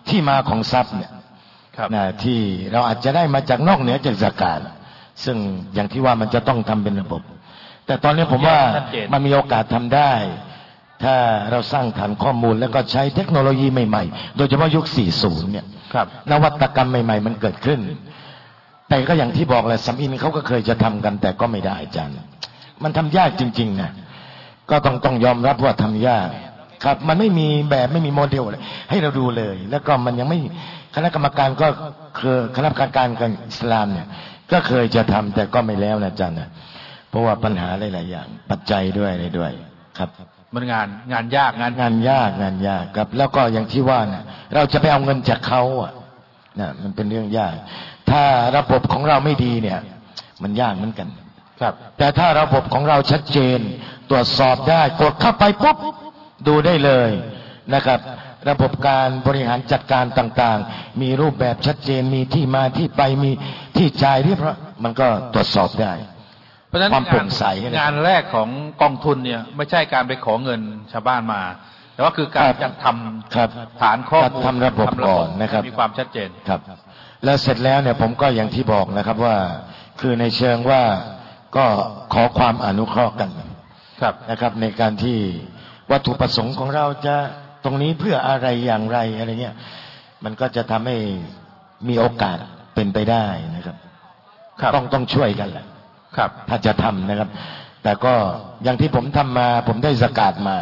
ที่มาของทรัพย์เนี่ยนะที่เราอาจจะได้มาจากนอกเหนือจากซะกาตซึ่งอย่างที่ว่ามันจะต้องทำเป็นระบบแต่ตอนนี้ผมว่ามันมีโอกาสทำได้ถ้าเราสร้างฐานข้อมูลแล้วก็ใช้เทคโนโลยีใหม่ๆโดยเฉพาะยุค 40 เนี่ยนวัตกรรมใหม่ๆมันเกิดขึ้นแต่ก็อย่างที่บอกแหละสำอินเขาก็เคยจะทำกันแต่ก็ไม่ได้อาจารย์มันทำยากจริงๆนะก็ต้องยอมรับว่าทำยากครับมันไม่มีแบบไม่มีโมเดลให้เราดูเลยแล้วก็มันยังไม่คณะกรรมการก็คือคณะกรรมการอิสลามเนี่ยก็เคยจะทำแต่ก็ไม่แล้วนะอาจารย์นะเพราะว่าปัญหาหลายๆอย่างปัจจัยด้วยอะไรด้วยครับมันงานยากงานยากครับแล้วก็อย่างที่ว่านะเราจะไปเอาเงินจากเขาอ่ะนะมันเป็นเรื่องยากถ้าระบบของเราไม่ดีเนี่ยมันยากเหมือนกันครับแต่ถ้าระบบของเราชัดเจนตรวจสอบได้กดเข้าไปปุ๊บดูได้เลยนะครับระบบการบริหารจัดการต่างๆมีรูปแบบชัดเจนมีที่มาที่ไปมีที่จ่ายเรียบร้อยมันก็ตรวจสอบได้เพราะฉะนั้นความโปร่งใสงานแรกของกองทุนเนี่ยไม่ใช่การไปขอเงินชาวบ้านมาแต่ว่าคือการจัดทำฐานข้อมูลทำระบบก่อนนะครับมีความชัดเจนครับแล้วเสร็จแล้วเนี่ยผมก็อย่างที่บอกนะครับว่าคือในเชิงว่าก็ขอความอนุเคราะห์กันนะครับในการที่วัตถุประสงค์ของเราจะตรงนี้เพื่ออะไรอย่างไรอะไรเงี้ยมันก็จะทำให้มีโอกาสเป็นไปได้นะครับต้องช่วยกันแหละถ้าจะทำนะครับแต่ก็อย่างที่ผมทำมาผมได้ซะกาตมา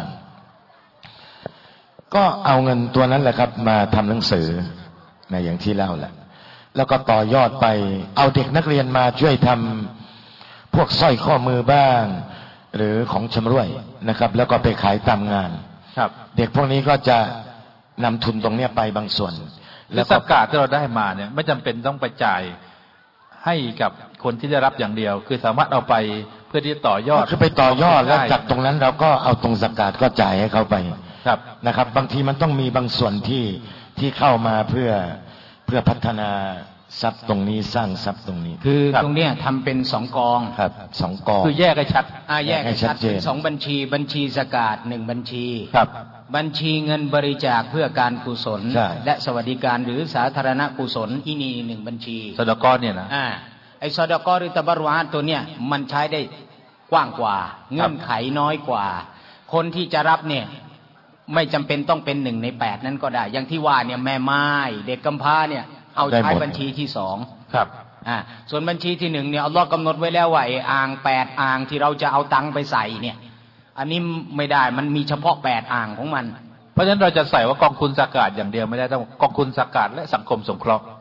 ก็เอาเงินตัวนั้นแหละครับมาทำหนังสือในอย่างที่เล่าแหละแล้วก็ต่อยอดไปเอาเด็กนักเรียนมาช่วยทำพวกสร้อยข้อมือบ้างหรือของชำร่วยนะครับแล้วก็ไปขายตามงานเด็กพวกนี้ก็จะนำทุนตรงนี้ไปบางส่วนแล้วซะกาตที่เราได้มาเนี่ยไม่จำเป็นต้องไปจ่ายให้กับคนที่ได้รับอย่างเดียวคือสามารถเอาไปเพื่อที่ต่อยอดคือไปต่อยอดแล้วจากตรงนั้นเราก็เอาตรงซะกาตก็จ่ายให้เขาไปนะครับบางทีมันต้องมีบางส่วนที่เข้ามาเพื่อพัฒนาทรัพย์ตรงนี้สร้างทรัพย์ตรงนี้คือตรงเนี้ยทำเป็น2 กองครับ2 กองคือแยกให้ชัดแยกให้ชัดเป็น2 บัญชีซะกาต1 บัญชีบัญชีเงินบริจาคเพื่อการกุศลและสวัสดิการหรือสาธารณกุศลอีนี่1 บัญชีซอดากอเนี่ยนะไอ้ซอดากอหรือตะบะรุอาตตัวเนี้ยมันใช้ได้กว้างกว่าเงื่อนไขน้อยกว่าคนที่จะรับเนี่ยไม่จำเป็นต้องเป็น1 ใน 8นั้นก็ได้อย่างที่ว่าเนี่ยแม่ไม้เด็กกำพร้าเนี่ยเอาใช้บัญชีที่2 ครับส่วนบัญชีที่1เนี่ยอัลเลาะห์กำหนดไว้แล้วว่าไอ้อ่าง8อ่างที่เราจะเอาตังค์ไปใส่เนี่ยอันนี้ไม่ได้มันมีเฉพาะ8อ่างของมันเพราะฉะนั้นเราจะใส่ว่ากองทุนซะกาตอย่างเดียวไม่ได้ต้องกองทุนซะกาตและสังคมสงเคราะห์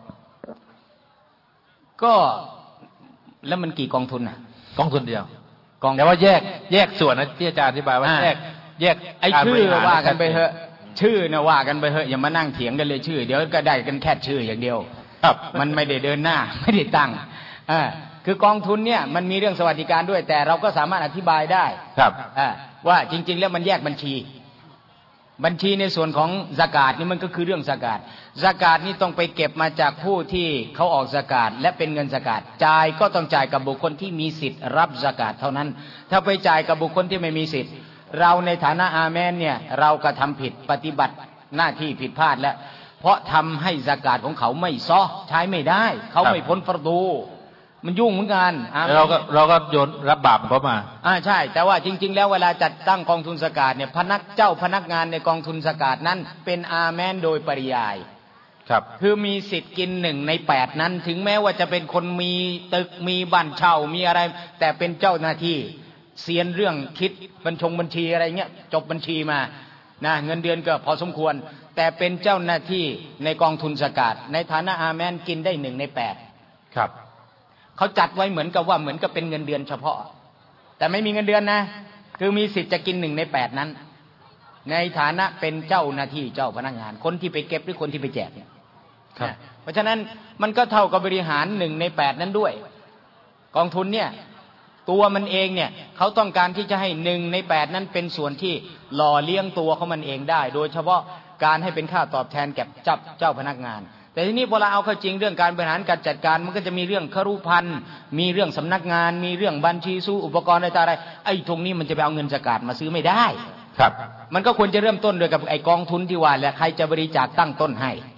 ก็แล้วมันกี่กองทุนกองทุนเดียวแต่ว่าแยกส่วนนะที่อาจารย์อธิบายว่าแยกไอ้ชื่อว่ากันไปเถอะชื่อนะว่ากันไปเถอะอย่ามานั่งเถียงกันเลยชื่อเดี๋ยวก็ได้กันแค่ชื่ออย่างเดียวมันไม่ได้เดินหน้าไม่ได้ตั้งคือกองทุนเนี่ยมันมีเรื่องสวัสดิการด้วยแต่เราก็สามารถอธิบายได้ว่าจริงๆแล้วมันแยกบัญชีในส่วนของซะกาตนี่มันก็คือเรื่องซะกาตนี่ต้องไปเก็บมาจากผู้ที่เขาออกซะกาตและเป็นเงินซะกาตจ่ายก็ต้องจ่ายกับบุคคลที่มีสิทธิ์รับซะกาตเท่านั้นถ้าไปจ่ายกับบุคคลที่ไม่มีสิทธิ์เราในฐานะอาเมนเนี่ยเราก็ทำผิดปฏิบัติหน้าที่ผิดพลาดแล้วเพราะทำให้ซะกาตของเขาไม่ซ้อใช้ไม่ได้เขาไม่พ้นฟรดูมันยุ่งเหมือนกันเราก็โยนรับบาปเขามาใช่แต่ว่าจริงๆแล้วเวลาจัดตั้งกองทุนซะกาตเนี่ยพนักงานในกองทุนซะกาตนั้นเป็นอาเมนโดยปริยายคือมีสิทธิ์กิน1 ใน 8นั้นถึงแม้ว่าจะเป็นคนมีตึกมีบ้านเช่ามีอะไรแต่เป็นเจ้าหน้าที่เซียนเรื่องคิดบัญชีอะไรเงี้ยจบบัญชีมานะเงินเดือนก็พอสมควรแต่เป็นเจ้าหน้าที่ในกองทุนซะกาตในฐานะอาเมนกินได้1 ใน 8 ครับเขาจัดไว้เหมือนกับเป็นเงินเดือนเฉพาะแต่ไม่มีเงินเดือนนะคือมีสิทธิ์จะกิน1 ใน 8นั้นในฐานะเป็นเจ้าหน้าที่เจ้าพนักงานคนที่ไปเก็บหรือคนที่ไปแจกเนี่ยเพราะฉะนั้นมันก็เท่ากับบริหาร1 ใน 8นั้นด้วยกองทุนเนี่ยตัวมันเองเนี่ยเขาต้องการที่จะให้1 ใน 8นั้นเป็นส่วนที่หล่อเลี้ยงตัวของมันเองได้โดยเฉพาะการให้เป็นค่าตอบแทนแก่เจ้าพนักงานแต่ทีนี้พอเราเอาเข้าจริงเรื่องการบริหารการจัดการมันก็จะมีเรื่องครุพันธ์มีเรื่องสำนักงานมีเรื่องบัญชีสู้อุปกรณ์อะไรไอ้ตรงนี้มันจะไปเอาเงินซะกาตมาซื้อไม่ได้ครับมันก็ควรจะเริ่มต้นโดยกับไอ้กองทุนที่ว่าแหละใครจะบริจาคตั้งต้นให้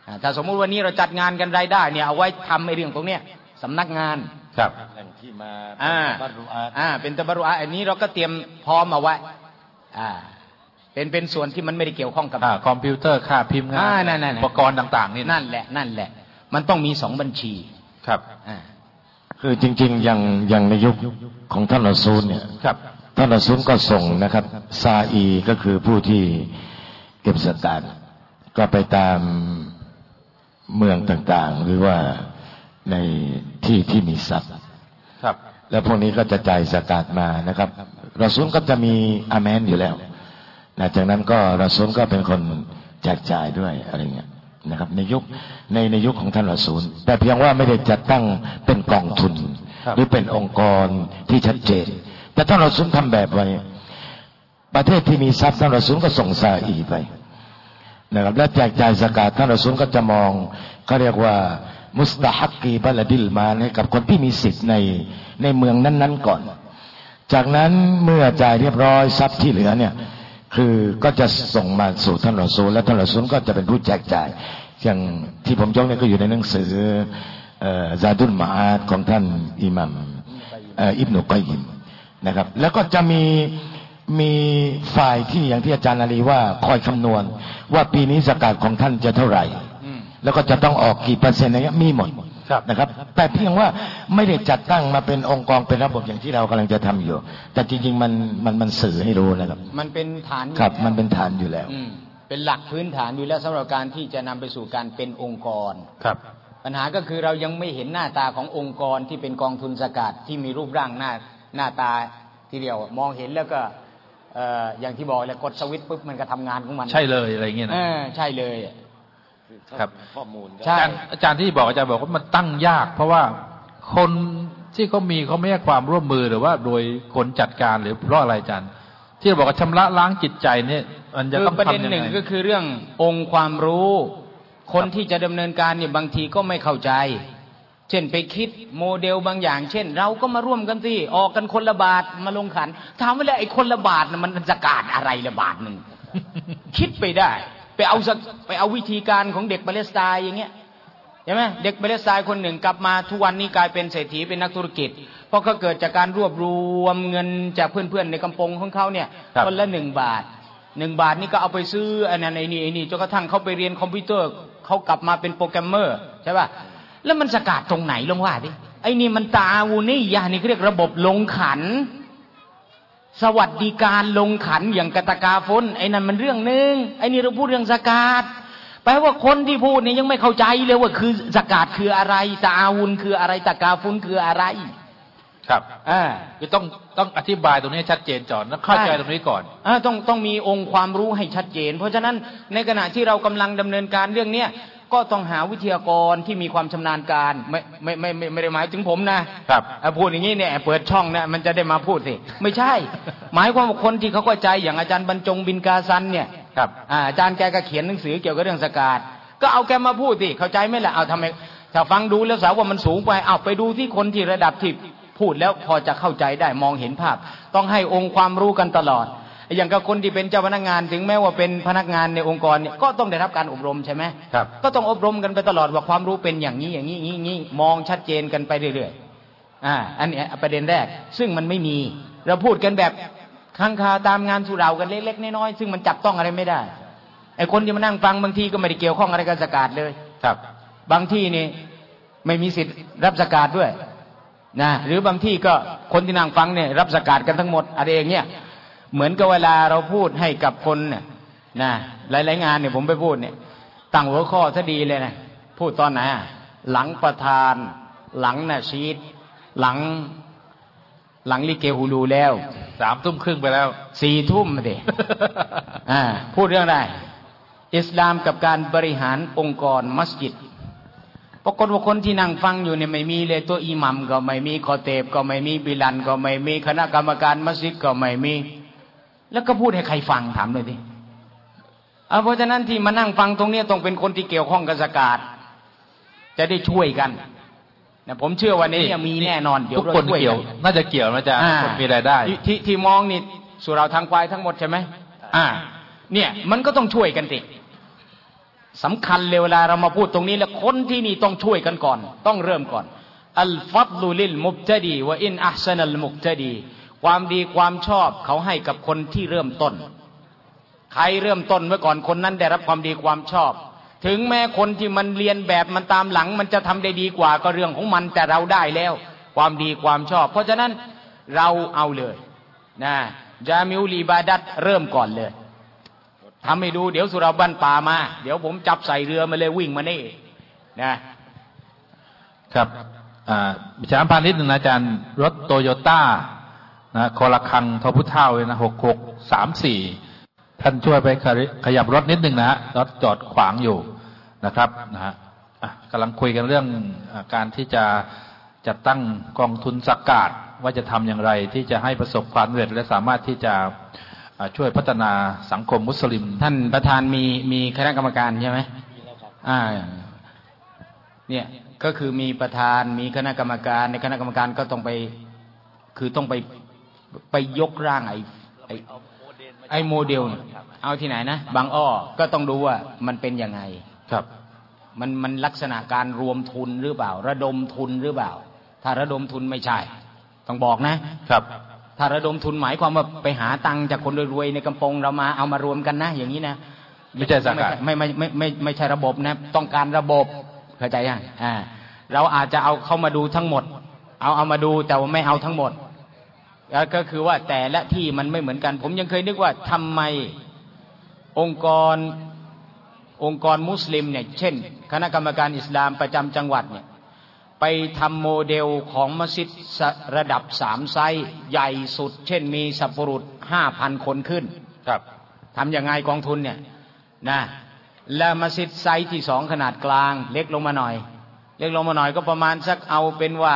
ถ้าสมมุติวันนี้เราจัดงานกันรายได้เนี่ยเอาไว้ทำในเรื่องตรงเนี้ยสำนักงานครับแหล่งที่มาเป็นตะบรุอาอันนี้เราก็เตรียมพร้อมเอาไว้เป็นส่วนที่มันไม่ได้เกี่ยวข้องกับคอมพิวเตอร์ค่าพิมพ์งานอุปกรณ์ต่างๆนี่นั่นแหละมันต้องมี2บัญชีครับคือจริงๆอย่างในยุคของท่านรอซูลเนี่ยครับท่านรอซูลก็ส่งนะครับซาอีก็คือผู้ที่เก็บสตางค์ก็ไปตามเมืองต่างๆหรือว่าในที่มีทรัพย์ครับแล้วพวกนี้ก็จะจ่ายซะกาตมานะครับรอซูลก็จะมีอาเมนอยู่แล้วจากนั้นก็รอซูลก็เป็นคนแจกจ่ายด้วยอะไรเงี้ยนะครับในยุคของท่านรอซูลแต่เพียงว่าไม่ได้จัดตั้งเป็นกองทุนหรือเป็นองค์กรที่ชัดเจนแต่ท่านรอซูลทำแบบไว้ประเทศที่มีทรัพย์ท่านรอซูลก็ส่งซาอีไปนะครับและแจกจ่ายซะกาตท่านรอซูลก็จะมองเขาเรียกว่ามุสตะฮักกีบัลดิลมานให้กับคนที่มีสิทธิ์ในเมืองนั้นๆก่อนจากนั้นเมื่อจ่ายเรียบร้อยทรัพย์ที่เหลือเนี่ยคือก็จะส่งมาสู่ท่านรอซูลและท่านรอซูลก็จะเป็นผู้แจกจ่ายอย่างที่ผมยกเนี่ยก็อยู่ในหนังสือซาดุลมาอาดของท่านอิหมัมอิบนุกอยยิมนะครับแล้วก็จะมีฝ่ายที่อย่างที่อาจารย์อาลีว่าคอยคำนวณว่าปีนี้ซะกาตของท่านจะเท่าไหร่แล้วก็จะต้องออกกี่เปอร์เซ็นต์อะไรเงี้ยมีหมดนะครับแต่เพียงว่าไม่ได้จัดตั้งมาเป็นองค์กรเป็นระบบอย่างที่เรากำลังจะทำอยู่แต่จริงๆมันสื่อให้รู้นะครับมันเป็นฐานครับมันเป็นฐานอยู่แล้วเป็นหลักพื้นฐานอยู่แล้วสำหรับการที่จะนำไปสู่การเป็นองค์กรครับปัญหาก็คือเรายังไม่เห็นหน้าตาขององค์กรที่เป็นกองทุนซะกาตที่มีรูปร่างหน้าตาทีเดียวมองเห็นแล้วก็อย่างที่บอกเลยกดสวิตช์ปุ๊บมันก็ทำงานของมันใช่เลยอะไรเงี้ยนะใช่เลยครับข้อมูลใช่อาจารย์ที่บอกอาจารย์บอกว่ามันตั้งยากเพราะว่าคนที่เขาไม่ให้ความร่วมมือหรือว่าโดยคนจัดการหรือเพราะอะไรอาจารย์ที่บอกว่าชำระล้างจิตใจเนี่ยมันจะต้องทำยังไงประเด็นหนึ่งก็คือเรื่ององค์ความรู้คนที่จะดำเนินการเนี่ยบางทีก็ไม่เข้าใจเช่นไปคิดโมเดลบางอย่างเช่นเราก็มาร่วมกันสิออกกันคนละบาทมาลงขันถามว่าแล้วไอ้คนละบาทน่ะมันซะกาตอะไรละบาทนึง คิดไปได้ไปเอาวิธีการของเด็กปาเลสไตน์อย่างเงี้ยใช่ไหมเด็กปาเลสไตน์คนหนึ่งกลับมาทุกวันนี้กลายเป็นเศรษฐีเป็นนักธุรกิจเพราะเขาเกิดจากการรวบรวมเงินจากเพื่อนๆในกำปงของเขาเนี่ยคนละ1 บาท1 บาทนี่ก็เอาไปซื้ออันนั้นไอ้นี่จนกระทั่งเขาไปเรียนคอมพิวเตอร์เขากลับมาเป็นโปรแกรมเมอร์ใช่ป่ะแล้วมันซะกาตตรงไหนลองว่าดิไอ้นี่มันตาวูนี่ยานี่เขาเรียกระบบลงขันสวัสดิการลงขันอย่างกตกาฝนไอ้นั่นมันเรื่องนึงไอ้นี่เราพูดเรื่องซะกาตแปลว่าคนที่พูดนี่ยังไม่เข้าใจเลยว่าคือซะกาตคืออะไรตาวุนคืออะไรตะกาฝนคืออะไรครับคือต้องอธิบายตรงนี้ชัดเจนก่อนแล้วเข้าใจตรงนี้ก่อนต้องมีองค์ความรู้ให้ชัดเจนเพราะฉะนั้นในขณะที่เรากำลังดำเนินการเรื่องเนี้ยก็ต้องหาวิทยากรที่มีความชำนาญการไม่ได้หมายถึงผมนะครับพูดอย่างนี้เนี่ยเปิดช่องเนี่ยมันจะได้มาพูดสิไม่ใช่หมายความว่าคนที่เขาเข้าใจอย่างอาจารย์บรรจงบินกาซันเนี่ยครับอาจารย์แกก็เขียนหนังสือเกี่ยวกับเรื่องซะกาตก็เอาแกมาพูดสิเข้าใจไหมล่ะเอาทำไมถ้าฟังดูแล้วสาวว่ามันสูงไปเอาไปดูที่คนที่ระดับที่พูดแล้วพอจะเข้าใจได้มองเห็นภาพต้องให้องค์ความรู้กันตลอดอย่างกับคนที่เป็นเจ้าพนักงานถึงแม้ว่าเป็นพนักงานในองค์กรเนี่ยก็ต้องได้รับการอบรมใช่ไหมครับก็ต้องอบรมกันไปตลอดว่าความรู้เป็นอย่างนี้มองชัดเจนกันไปเรื่อยๆอันนี้ประเด็นแรกซึ่งมันไม่มีเราพูดกันแบบค้างคาตามงานสุเหร่ากันเล็กๆน้อยๆซึ่งมันจับต้องอะไรไม่ได้ไอ้คนที่มานั่งฟังบางทีก็ไม่ได้เกี่ยวข้องอะไรกับซะกาตเลยครับบางที่นี่ไม่มีสิทธิ์รับซะกาตด้วยนะหรือบางที่ก็คนที่นั่งฟังเนี่ยรับซะกาตกันทั้งหมดอะไรอย่างเงี้ยเหมือนกับเวลาเราพูดให้กับคนเนี่ยนะหลายๆงานเนี่ยผมไปพูดเนี่ยตั้งหัวข้อซะดีเลยนะพูดตอนไหนหลังประธานหลังนาชีดหลังลิเกฮูลูแล้ว 21:30ไปแล้ว 4 ทุ่มมาดิพูดเรื่องอะไรอิสลามกับการบริหารองค์กรมัสยิดปรากฏว่าคนที่นั่งฟังอยู่เนี่ยไม่มีเลยตัวอิหมัมก็ไม่มีคอเตบก็ไม่มีบิลันก็ไม่มีคณะกรรมการมัสยิดก็ไม่มีแล้วก็พูดให้ใครฟังถามเลยดิเพราะฉะนั้นที่มานั่งฟังตรงนี้ต้องเป็นคนที่เกี่ยวข้องกับซะกาตจะได้ช่วยกันนะผมเชื่อว่านี้มีแน่นอนเดี๋ยวทุกคนเกี่ยวน่าจะเกี่ยวนะจ๊ะคนมีรายได้ที่มองนี่สุเราทางควายทั้งหมดใช่ไหมเนี่ยมันก็ต้องช่วยกันสิสำคัญเลยเวลาเรามาพูดตรงนี้แล้วคนที่นี่ต้องช่วยกันก่อนต้องเริ่มก่อนอัลฟัดลุลิลมุบตะดีวะอินอัฮซะนัลมุบตะดีความดีความชอบเขาให้กับคนที่เริ่มต้นใครเริ่มต้นไว้ก่อนคนนั้นได้รับความดีความชอบถึงแม้คนที่มันเรียนแบบมันตามหลังมันจะทำได้ดีกว่าก็เรื่องของมันแต่เราได้แล้วความดีความชอบเพราะฉะนั้นเราเอาเลยนะจามิอุลอิบาดัตเริ่มก่อนเลยทำให้ดูเดี๋ยวสุราบันป่ามาเดี๋ยวผมจับใส่เรือมาเลยวิ่งมานี่นะครับบิชามพานิชย์หนึ่งนะอาจารย์รถโตโยต้านะคอละคังทอพุเท่าเลยนะ6634ท่านช่วยไปขยับรถนิดนึงนะฮะรถจอดขวางอยู่นะครับนะฮะกำลังคุยกันเรื่องการที่จะจัดตั้งกองทุนสกาดว่าจะทำอย่างไรที่จะให้ประสบความสำเร็จและสามารถที่จะช่วยพัฒนาสังคมมุสลิมท่านประธานมีคณะกรรมการใช่ไหมเนี่ยก็คือมีประธานมีคณะกรรมการในคณะกรรมการก็ต้องไปคือต้องไปยกร่างไอ้โมเดลเอาที่ไหนนะบางอ้อก็ต้องดูว่ามันเป็นยังไงครับมันลักษณะการรวมทุนหรือเปล่าระดมทุนหรือเปล่าถ้าระดมทุนไม่ใช่ต้องบอกนะครับถ้าระดมทุนหมายความว่าไปหาตังค์จากคนรวยๆในกำปงเรามาเอามารวมกันนะอย่างนี้นะไม่ใช่สกาดไม่ใช่ระบบนะต้องการระบบเข้าใจยังเราอาจจะเอาเข้ามาดูทั้งหมดเอามาดูแต่ว่าไม่เอาทั้งหมดก็คือว่าแต่ละที่มันไม่เหมือนกันผมยังเคยนึกว่าทำไมองค์กรมุสลิมเนี่ยเช่นคณะกรรมการอิสลามประจำจังหวัดเนี่ยไปทำโมเดลของมัสยิดระดับ3ไซส์ใหญ่สุดเช่นมีสัพปรุษ 5,000 คนขึ้นครับทำยังไงกองทุนเนี่ยนะแล้วมัสยิดไซส์ที่2ขนาดกลางเล็กลงมาหน่อยก็ประมาณสักเอาเป็นว่า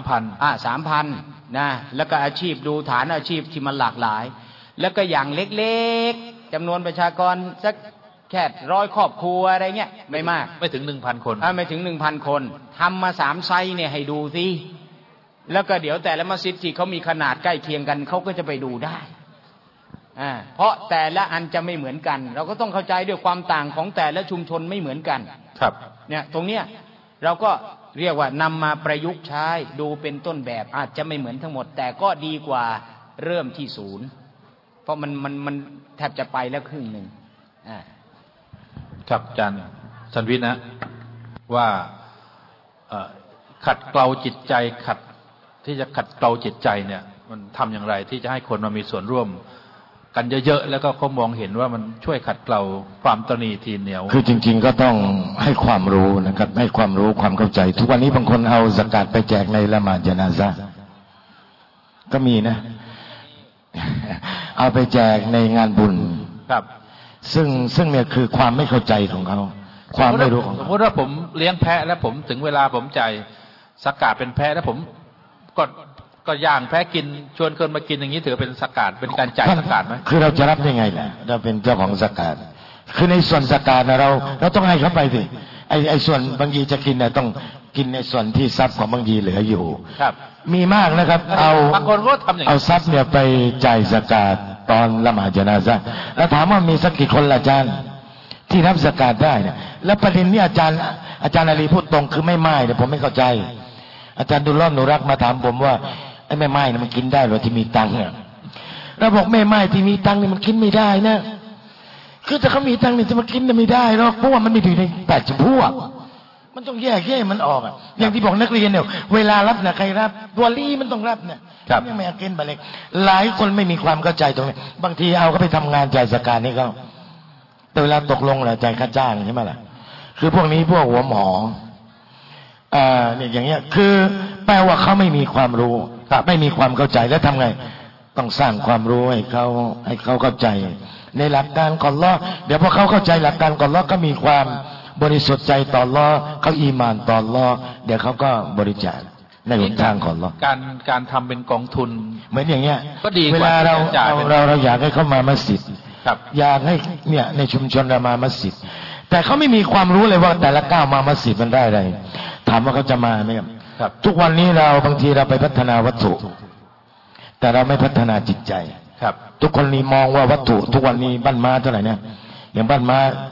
3,000 นะแล้วก็อาชีพดูฐานอาชีพที่มันหลากหลายแล้วก็อย่างเล็กๆจำนวนประชากรสักแค่100 ครอบครัวอะไรเงี้ยไม่มากไม่ถึง 1,000 คนไม่ถึง 1,000 คนทำมา3ไซส์เนี่ยให้ดูสิแล้วก็เดี๋ยวแต่ละมัสยิดที่เขามีขนาดใกล้เคียงกันเขาก็จะไปดูได้เพราะแต่ละอันจะไม่เหมือนกันเราก็ต้องเข้าใจด้วยความต่างของแต่ละชุมชนไม่เหมือนกันครับเนี่ยตรงเนี้ยเราก็เรียกว่านำมาประยุกต์ใช้ดูเป็นต้นแบบอาจจะไม่เหมือนทั้งหมดแต่ก็ดีกว่าเริ่มที่ศูนย์เพราะมันแทบจะไปแล้วครึ่งหนึ่งครับอาจารย์สันวิทย์นะว่าขัดเกลาจิตใจที่จะขัดเกลาจิตใจเนี่ยมันทำอย่างไรที่จะให้คนมามีส่วนร่วมกันเยอะๆแล้วก็เขามองเห็นว่ามันช่วยขัดเกลาความตนีทีเหนียวคือจริงๆก็ต้องให้ความรู้นะครับให้ความรู้ความเข้าใจทุกวันนี้บางคนเอาซะกาตไปแจกในละหมาดญะนาซะห์ก็มีนะเอาไปแจกในงานบุญครับซึ่งเนี่ยคือความไม่เข้าใจของเขาความไม่รู้สมมติว่าผมเลี้ยงแพะแล้วผมถึงเวลาผมจ่ายซะกาตเป็นแพะแล้วผมก็ย่างแพะกินชวนคนมากินอย่างนี้ถือเป็นซะกาตเป็นการจ่ายซะกาตไหมคือเราจะรับยังไงล่ะเราเป็นเจ้าของซะกาตคือในส่วนซะกาตนะเราต้องให้เขาไปสิไอ้ส่วนบางทีจะกินเนี่ยต้องกินในส่วนที่ทรัพย์ของบางทีเหลืออยู่ครับมีมากนะครับบางคนก็ทำอย่างเอาทรัพย์เนี่ยไปจ่ายซะกาตตอนละหมาดญะนาซะห์แล้วถามว่ามีสักกี่คนล่ะอาจารย์ที่รับซะกาตได้เนี่ยแล้วประเด็นนี้อาจารย์อาลีพูดตรงคือไม่ไม้เนี่ยผมไม่เข้าใจอาจารย์ดุลลอฮ์หนูรักมาถามผมว่าไอ้แม่ไม้เนี่ยมันกินได้หรือที่มีตังค์เนี่ยเราบอกแม่ไม้ที่มีตังค์เนี่ยมันกินไม่ได้นะคือถ้าเขามีตังค์เนี่ยจะมากินไม่ได้หรอกเพราะว่ามันไม่ถึงใน8 จำพวกมันต้องแยกมันออกอย่างที่บอกนักเรียนเนี่ยเวลารับนะใครรับตัวลี่มันต้องรับเนี่ยยังไม่อาเกณฑ์บาเล็กหลายคนไม่มีความเข้าใจตรงนี้บางทีเอาเขาไปทำงานจ่ายซะกาตนี่เขาแต่เวลาตกลงแหละจ่ายค่าจ้างใช่ไหมล่ะคือพวกนี้พวกหัวหมอเนี่ยอย่างเงี้ยคือแปลว่าเขาไม่มีความรู้ไม่มีความเข้าใจแล้วทำไงต้องสร้างความรู้ให้เขาเข้าใจในหลักการก่อนล้อเดี๋ยวพอเขาเข้าใจหลักการก่อนล้อก็มีความบริสุทธิ์ใจต่ออัลเลาะห์เขาอีหม่านต่ออัลเลาะห์เดี๋ยวเขาก็บริจาคในหนทางของอัลเลาะห์การทำเป็นกองทุนเหมือนอย่างเงี้ยก็ดีเวลาเราอยากให้เขามามัสยิดอยากให้เนี่ยในชุมชนเรามามัสยิดแต่เขาไม่มีความรู้เลยว่าแต่ละก้าวมามัสยิดมันได้อะไรถามว่าเขาจะมาไหมครับทุกวันนี้เราบางทีเราไปพัฒนาวัตถุแต่เราไม่พัฒนาจิตใจครับทุกคนนี้มองว่าวัตถุทุกวันนี้บ้านม้าเท่าไหร่เนี่ยอย่างบ้านม้า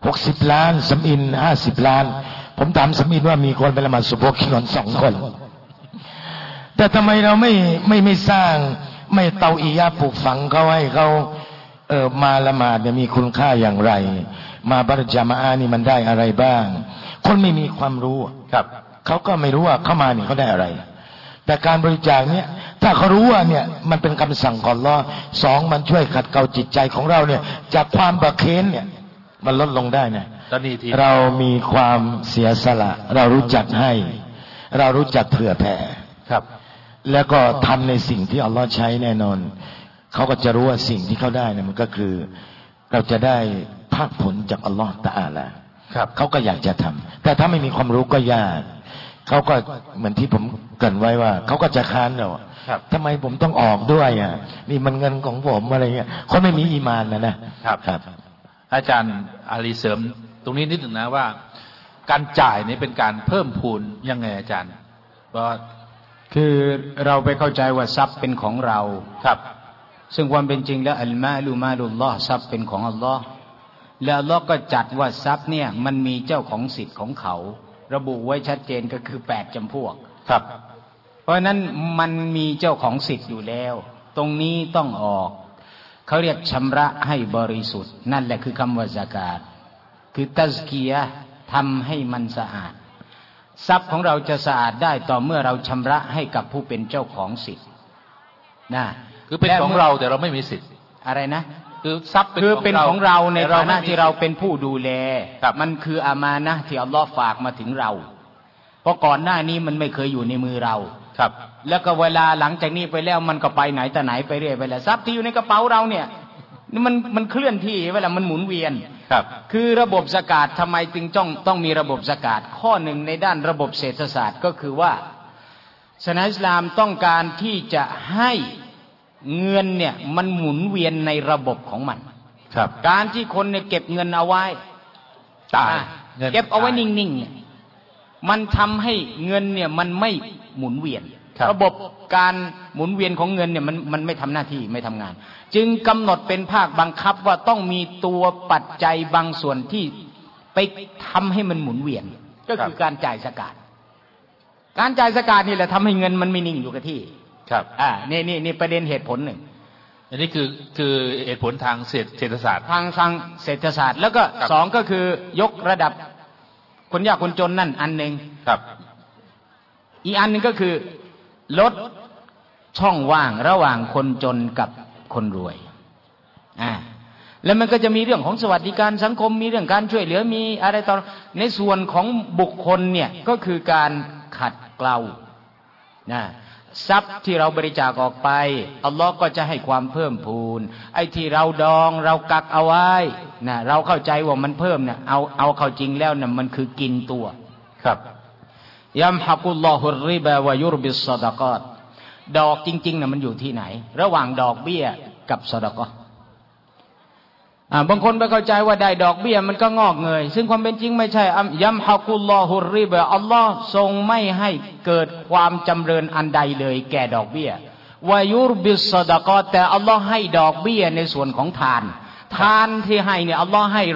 60 ล้านสำอิน50 ล้านผมถามสำอินว่ามีคนไปละหมาดซุบฮ์กี่คน2 คนแต่ทำไมเราไม่สร้างไม่เตาอียะปลูกฝังเขาให้เขามาละหมาดเนี่ยมีคุณค่าอย่างไรมาบัตรจามะอานี่มันได้อะไรบ้างคนไม่มีความรู้ครับเขาก็ไม่รู้ว่าเข้ามานี่เขาได้อะไรแต่การบริจาคเนี่ยถ้าเขารู้ว่าเนี่ยมันเป็นคำสั่งของอัลเลาะห์2มันช่วยขัดเกลาจิตใจของเราเนี่ยจากความบาเค้นเนี่ยมันลดลงได้นะเรามีความเสียสละเรารู้จักให้เรารู้จักเผื่อแผ่ครับแล้วก็ทำในสิ่งที่อัลเลาะห์ใช้แน่นอนเขาก็จะรู้ว่าสิ่งที่เขาได้เนี่ยมันก็คือเราจะได้ภาคผลจากอัลเลาะห์ตะอาลาครับเขาก็อยากจะทำแต่ถ้าไม่มีความรู้ก็ยากเขาก็เหมือนที่ผมเกริ่นไว้ว่าเขาก็จะค้านเราทำไมผมต้องออกด้วยนี่มันเงินของผมอะไรเงี้ยคนไม่มีอีมานนะครับครับอาจารย์อาลีเสริมตรงนี้นิดหนึ่งนะว่าการจ่ายนี่เป็นการเพิ่มพูนยังไงอาจารย์เพราะคือเราไปเข้าใจว่าทรัพย์เป็นของเราครับซึ่งความเป็นจริงแล้วอัลมาลุมาลุลลอฮ์ทรัพย์เป็นของอัลลอฮ์แล้วอัลลอฮ์ก็จัดว่าทรัพย์เนี่ยมันมีเจ้าของสิทธิ์ของเขาระบุไว้ชัดเจนก็คือ8 จำพวกครับเพราะนั้นมันมีเจ้าของสิทธิ์อยู่แล้วตรงนี้ต้องออกเขาเรียกชำระให้บริสุทธิ์นั่นแหละคือคำว่าซะกาตคือตัซกียะห์ทำให้มันสะอาดทรัพย์ของเราจะสะอาดได้ต่อเมื่อเราชำระให้กับผู้เป็นเจ้าของสิทธิ์นะคือเป็นของเราแต่เราไม่มีสิทธิ์อะไรนะคือทรัพย์เป็นของเราในฐานะที่เราเป็นผู้ดูแลมันคืออามานะห์ที่อัลลอฮ์ฝากมาถึงเราเพราะก่อนหน้านี้มันไม่เคยอยู่ในมือเราครับแล้วก็เวลาหลังจากนี้ไปแล้วมันก็ไปไหนแต่ไหนไปเรื่อยไปแล้วทรัพย์ที่อยู่ในกระเป๋าเราเนี่ยมันเคลื่อนที่เวลามันหมุนเวียนครับคือระบบซะกาตทำไมจึงต้องมีระบบซะกาตข้อหนึ่งในด้านระบบเศรษฐศาสตร์ก็คือว่าศาสนาอิสลามต้องการที่จะให้เงินเนี่ยมันหมุนเวียนในระบบของมันครับการที่คนเนี่ยเก็บเงินเอาไว้ตายเก็บเอาไว้นิ่งๆเนี่ยมันทำให้เงินเนี่ยมันไม่หมุนเวียนระบบการหมุนเวียนของเงินเนี่ยมันไม่ทำหน้าที่ไม่ทำงานจึงกำหนดเป็นภาคบังคับว่าต้องมีตัวปัจจัยบางส่วนที่ไปทำให้มันหมุนเวียนก็คือการจ่ายซะกาตการจ่ายซะกาตนี่แหละทำให้เงินมันไม่นิ่งอยู่กับที่ครับนี่ประเด็นเหตุผลหนึ่งอันนี้คือเหตุผลทางเศรษฐศาสตร์ทางเศรษฐศาสตร์แล้วก็2ก็คือยกระดับคนยากคนจนนั่นอันหนึ่งครับอีกอันหนึ่งก็คือลดช่องว่างระหว่างคนจนกับคนรวยแล้วมันก็จะมีเรื่องของสวัสดิการสังคมมีเรื่องการช่วยเหลือมีอะไรต่อในส่วนของบุคคลเนี่ยก็คือการขัดเกลาทรัพย์ที่เราบริจาคออกไปอัลลอฮ์ก็จะให้ความเพิ่มพูนไอ้ที่เราดองเรากักเอาไว้เราเข้าใจว่ามันเพิ่มเนี่ยเอาเข้าจริงแล้วเนี่ยมันคือกินตัวครับยัมฮะกุลลอฮุรริบะวะยุรบิศศอดะกอตดอกจริงๆน่ะมันอยู่ที่ไหนระหว่างดอกเบี้ยกับซอดะกอฮ์บางคนไปเข้าใจว่าได้ดอกเบี้ยมันก็งอกเงยซึ่งความเป็นจริงไม่ใช่ยัมฮะกุลลอฮุรริบะอัลลอฮ์ทรงไม่ให้เกิดความจำเริญอันใดเลยแก่ดอกเบี้ยวะยุรบิศศอดะกอตแต่อัลลอฮ์ให้ดอกเบี้ยในส่วนของทานที่ให้เนี่ยอัลลอฮ์ให้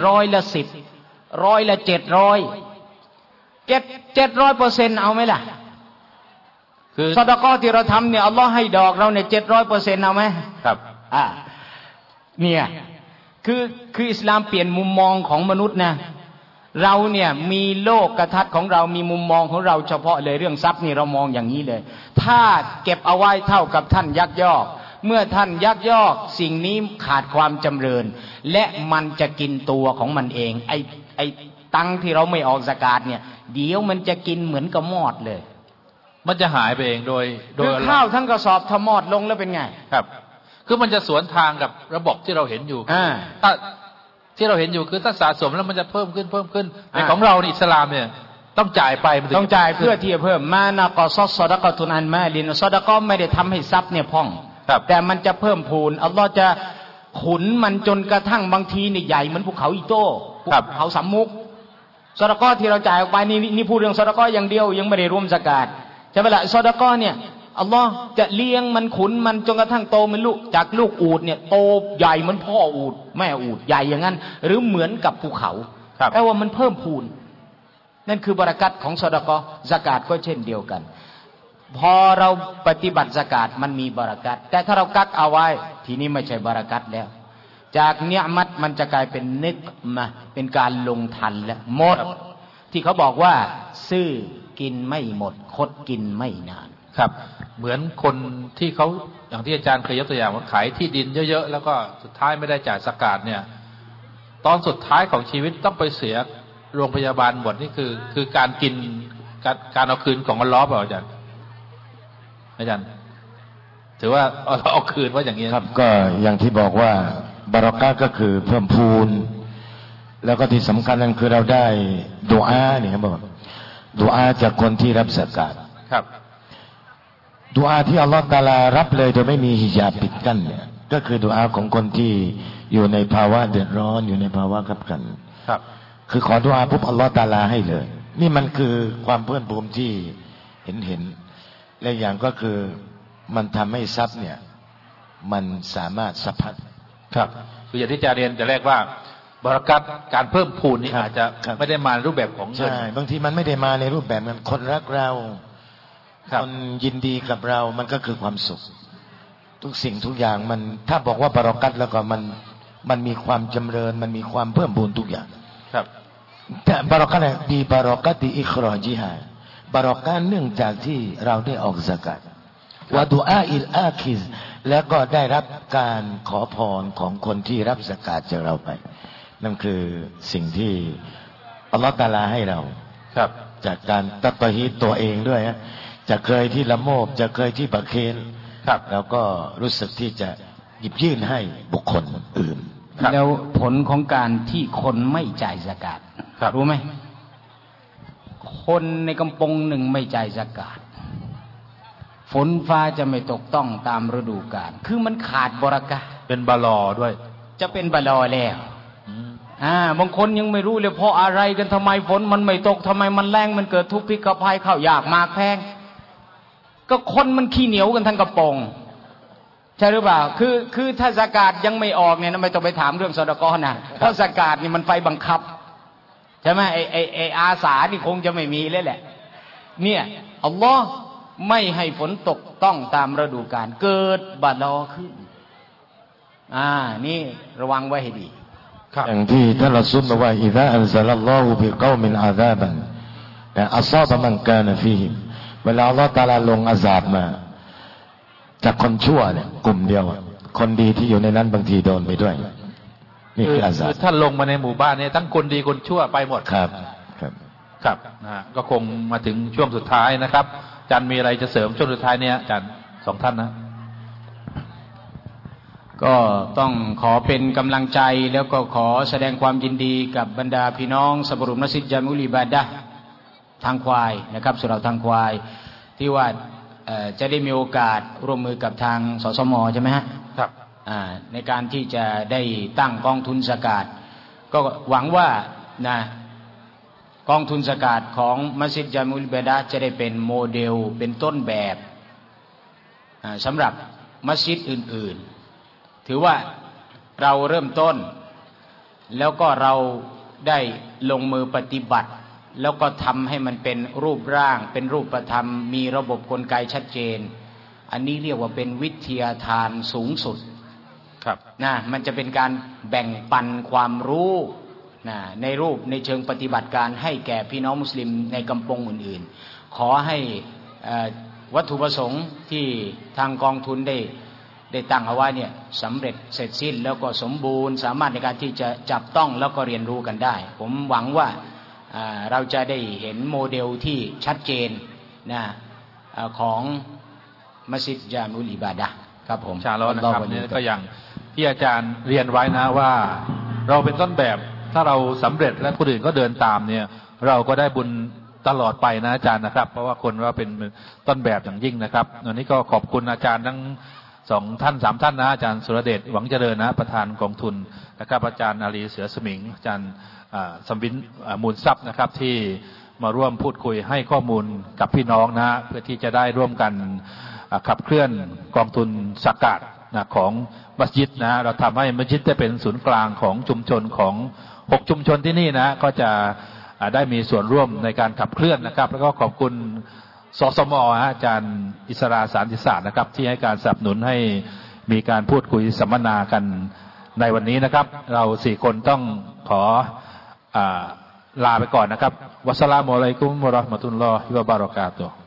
110 700% เอาไหมล่ะคือซอดะกอฮ์ที่เราทำเนี่ยอัลลอฮ์ให้ดอกเราเนี่ย700%เอาไหมครับเนี่ยคืออิสลามเปลี่ยนมุมมองของมนุษย์นะเราเนี่ยมีโลกทัศน์ของเรามีมุมมองของเราเฉพาะเลยเรื่องทรัพย์นี่เรามองอย่างนี้เลยถ้าเก็บเอาไว้เท่ากับท่านยักยอกเมื่อท่านยักยอกสิ่งนี้ขาดความจำเริญและมันจะกินตัวของมันเองไอ้ตังที่เราไม่ออกซะกาตเนี่ยเดี๋ยวมันจะกินเหมือนกับมอดเลยมันจะหายไปเองโดยข้าวทั้งกระสอบทมอดลงแล้วเป็นไงครับคือมันจะสวนทางกับระบบที่เราเห็นอยู่ถ้าที่เราเห็นอยู่คือถ้าสะสมแล้วมันจะเพิ่มขึ้นในของเราอิสลามเนี่ยต้องจ่ายไปต้องจ่ายเพื่อที่จะเพิ่มมานะกอซอซอดะกอตุนอันมาลินซอดะกอไม่ได้ทำให้ทรัพย์เนี่ยพองแต่มันจะเพิ่มพูนอัลลอฮ์จะขุนมันจนกระทั่งบางทีนี่ใหญ่เหมือนภูเขาอิโต้ภูเขาสามมุกซอดะกอที่เราจ่ายออกไปนี่พูดเรื่องซอดะกออย่างเดียวยังไม่ได้รวมซะกาตใช่ไหมล่ะซอดะกอเนี่ยอัลลอฮ์จะเลี้ยงมันขุนมันจนกระทั่งโตเป็นลูกจากลูกอูฐเนี่ยโตใหญ่เหมือนพ่ออูฐแม่อูฐใหญ่อย่างนั้นหรือเหมือนกับภูเขาแปลว่ามันเพิ่มพูนนั่นคือบารอกัตของซอดาเกาะห์ซะกาตก็เช่นเดียวกันพอเราปฏิบัติซะกาตมันมีบารอกัตแต่ถ้าเรากักเอาไว้ทีนี้ไม่ใช่บารอกัตแล้วจากเนียมัตมันจะกลายเป็นนิกมะเป็นการลงทันแล้วหมดที่เขาบอกว่าซื้อกินไม่หมดคดกินไม่นานครับเหมือนคนที่เขาอย่างที่อาจารย์เคยยกตัวอย่างว่าขายที่ดินเยอะๆแล้วก็สุดท้ายไม่ได้จ่ายซะกาตเนี่ยตอนสุดท้ายของชีวิตต้องไปเสียโรงพยาบาลหมดนี่คือการกินการเอาคืนของอัลเลาะห์เปล่าอาจารย์ถือว่าเอาคืนว่าอย่างนี้ครับก็อย่างที่บอกว่าบารอกะห์ก็คือเพิ่มพูนแล้วก็ที่สำคัญนั่นคือเราได้ดุอาเนี่ยครับบอกดุอาจากคนที่รับซะกาตครับดุอาที่อัลลอฮฺตะอาลารับเลยโดยไม่มีฮิญาบปิดกั้นเนี่ยก็คือดุอาของคนที่อยู่ในภาวะเดือดร้อนอยู่ในภาวะขับขันครับคือขอดุอาปุ๊บอัลลอฮฺตะอาลาให้เลยนี่มันคือความเพื่อนภูมิที่เห็นและอย่างก็คือมันทำให้ทรัพย์เนี่ยมันสามารถสะพัดครับคืออย่างที่อาจารย์เรียนแต่แรกว่าบารอกัตการเพิ่มพูนนี่อาจจะไม่ได้มาในรูปแบบของเงินใช่บางทีมันไม่ได้มาในรูปแบบนั้นคนรักเราคนยินดีกับเรามันก็คือความสุขทุกสิ่งทุกอย่างมันถ้าบอกว่าบารอกัตแล้วก็มันมีความจำเริญมันมีความเพิ่มพูนทุกอย่างครับแต่บารอกัตเนี่ยมีบารอกัตอิครอญิฮาบารอกัตเนื่องจากที่เราได้ออกซะกาตวะดุอาอิลอาคิซแล้วก็ได้รับการขอพรของคนที่รับซะกาตจากเราไปนั่นคือสิ่งที่อัลลอฮฺตะอาลาให้เราครับจากการตัตฮีดตัวเองด้วยนะจะเคยที่ละโมบจะเคยที่ประเคนครับแล้วก็รู้สึกที่จะหยิบยื่นให้บุคคลอื่นแล้วผลของการที่คนไม่จ่ายซะกาตรู้ไหมคนในกำปงหนึ่งไม่จ่ายซะกาตฝนฟ้าจะไม่ตกต้องตามฤดูกาลคือมันขาดบารอกะห์เป็นบาลอด้วยจะเป็นบาลอแล้วบางคนยังไม่รู้เลยเพราะอะไรกันทำไมฝนมันไม่ตกทำไมมันแรงมันเกิดทุกข์พิกภัยข้าวยากหมากแพงก็คนมันขี้เหนียวกันทั้งกระปงใช่หรือเปล่าคือถ้าซะกาตยังไม่ออกเนี่ยไม่ต้องไปถามเรื่องซอดาเกาะห์นะเพราะซะกาตนี่มันไฟบังคับใช่ไหมไออาสานี่คงจะไม่มีเลยแหละเนี่ยอัลลอฮ์ไม่ให้ฝนตกต้องตามฤดูกาลเกิดบาลอขึ้นนี่ระวังไว้ให้ดีอย่างที่ท่านรอซูลบอกว่าอิซาอันซะลัลลอฮุบิกอมินอาซาบันอัศอบะมันกานะฟีฮิมเวลาอัลเลาะห์ตะอาลาลงอาซาบมาจากคนชั่วเนี่ยกลุ่มเดียวคนดีที่อยู่ในนั้นบางทีโดนไปด้วยนี่คืออาซาบท่านลงมาในหมู่บ้านเนี่ยทั้งคนดีคนชั่วไปหมดครับก็คงมาถึงช่วงสุดท้ายนะครับอาจารย์มีอะไรจะเสริมช่วงสุดท้ายเนี่ยอาจารย์สองท่านนะก็ต้องขอเป็นกำลังใจแล้วก็ขอแสดงความยินดีกับบรรดาพี่น้องสับรุมัสยิดญามุลอิบาดะห์ทางควายนะครับสุเหร่าทางควายที่ว่าจะได้มีโอกาสร่วมมือกับทางสสม.ใช่ไหมฮะครับในการที่จะได้ตั้งกองทุนซะกาตก็หวังว่านะกองทุนซะกาตของมัสยิดญามุลอิบาดะห์จะได้เป็นโมเดลเป็นต้นแบบสำหรับมัสยิดอื่นๆถือว่าเราเริ่มต้นแล้วก็เราได้ลงมือปฏิบัติแล้วก็ทำให้มันเป็นรูปร่างเป็นรูปธรรมมีระบบกลไกชัดเจนอันนี้เรียกว่าเป็นวิทยาทานสูงสุดครับมันจะเป็นการแบ่งปันความรู้ในรูปในเชิงปฏิบัติการให้แก่พี่น้องมุสลิมในกำปงอื่นๆขอให้วัตถุประสงค์ที่ทางกองทุนได้ตั้งเอาไว้เนี่ยสำเร็จเสร็จสิ้นแล้วก็สมบูรณ์สามารถในการที่จะจับต้องแล้วก็เรียนรู้กันได้ผมหวังว่าเราจะได้เห็นโมเดลที่ชัดเจนของมัสยิดญามุลอิบาดะห์ครับผมชาลอนะครับนี่ก็อย่างที่อาจารย์เรียนไว้นะว่าเราเป็นต้นแบบถ้าเราสำเร็จและคนอื่นก็เดินตามเนี่ยเราก็ได้บุญตลอดไปนะอาจารย์นะครับเพราะว่าคนว่าเป็นต้นแบบอย่างยิ่งนะครับวันนี้ก็ขอบคุณอาจารย์ทั้ง2 ท่าน 3 ท่านนะอาจารย์สุรเดชหวังเจริญนะประธานกองทุนนะครับอาจารย์อาลีเสือสมิงอาจารย์สมบินมูลทรัพย์นะครับที่มาร่วมพูดคุยให้ข้อมูลกับพี่น้องนะเพื่อที่จะได้ร่วมกันขับเคลื่อนกองทุนซะกาตนะของมัสยิดนะเราทำให้มัสยิดได้เป็นศูนย์กลางของชุมชนของ6ชุมชนที่นี่นะก็จะได้มีส่วนร่วมในการขับเคลื่อนนะครับแล้วก็ขอบคุณสสม.อาจารย์อิสราสารติศาสตร์นะครับที่ให้การสนับสนุนให้มีการพูดคุยสัมมนากันในวันนี้นะครับเรา4คนต้องขอลาไปก่อนนะครับวัสสลามุอะลัยกุมวะเราะห์มะตุลลอฮิวะบะเราะกาตุฮ์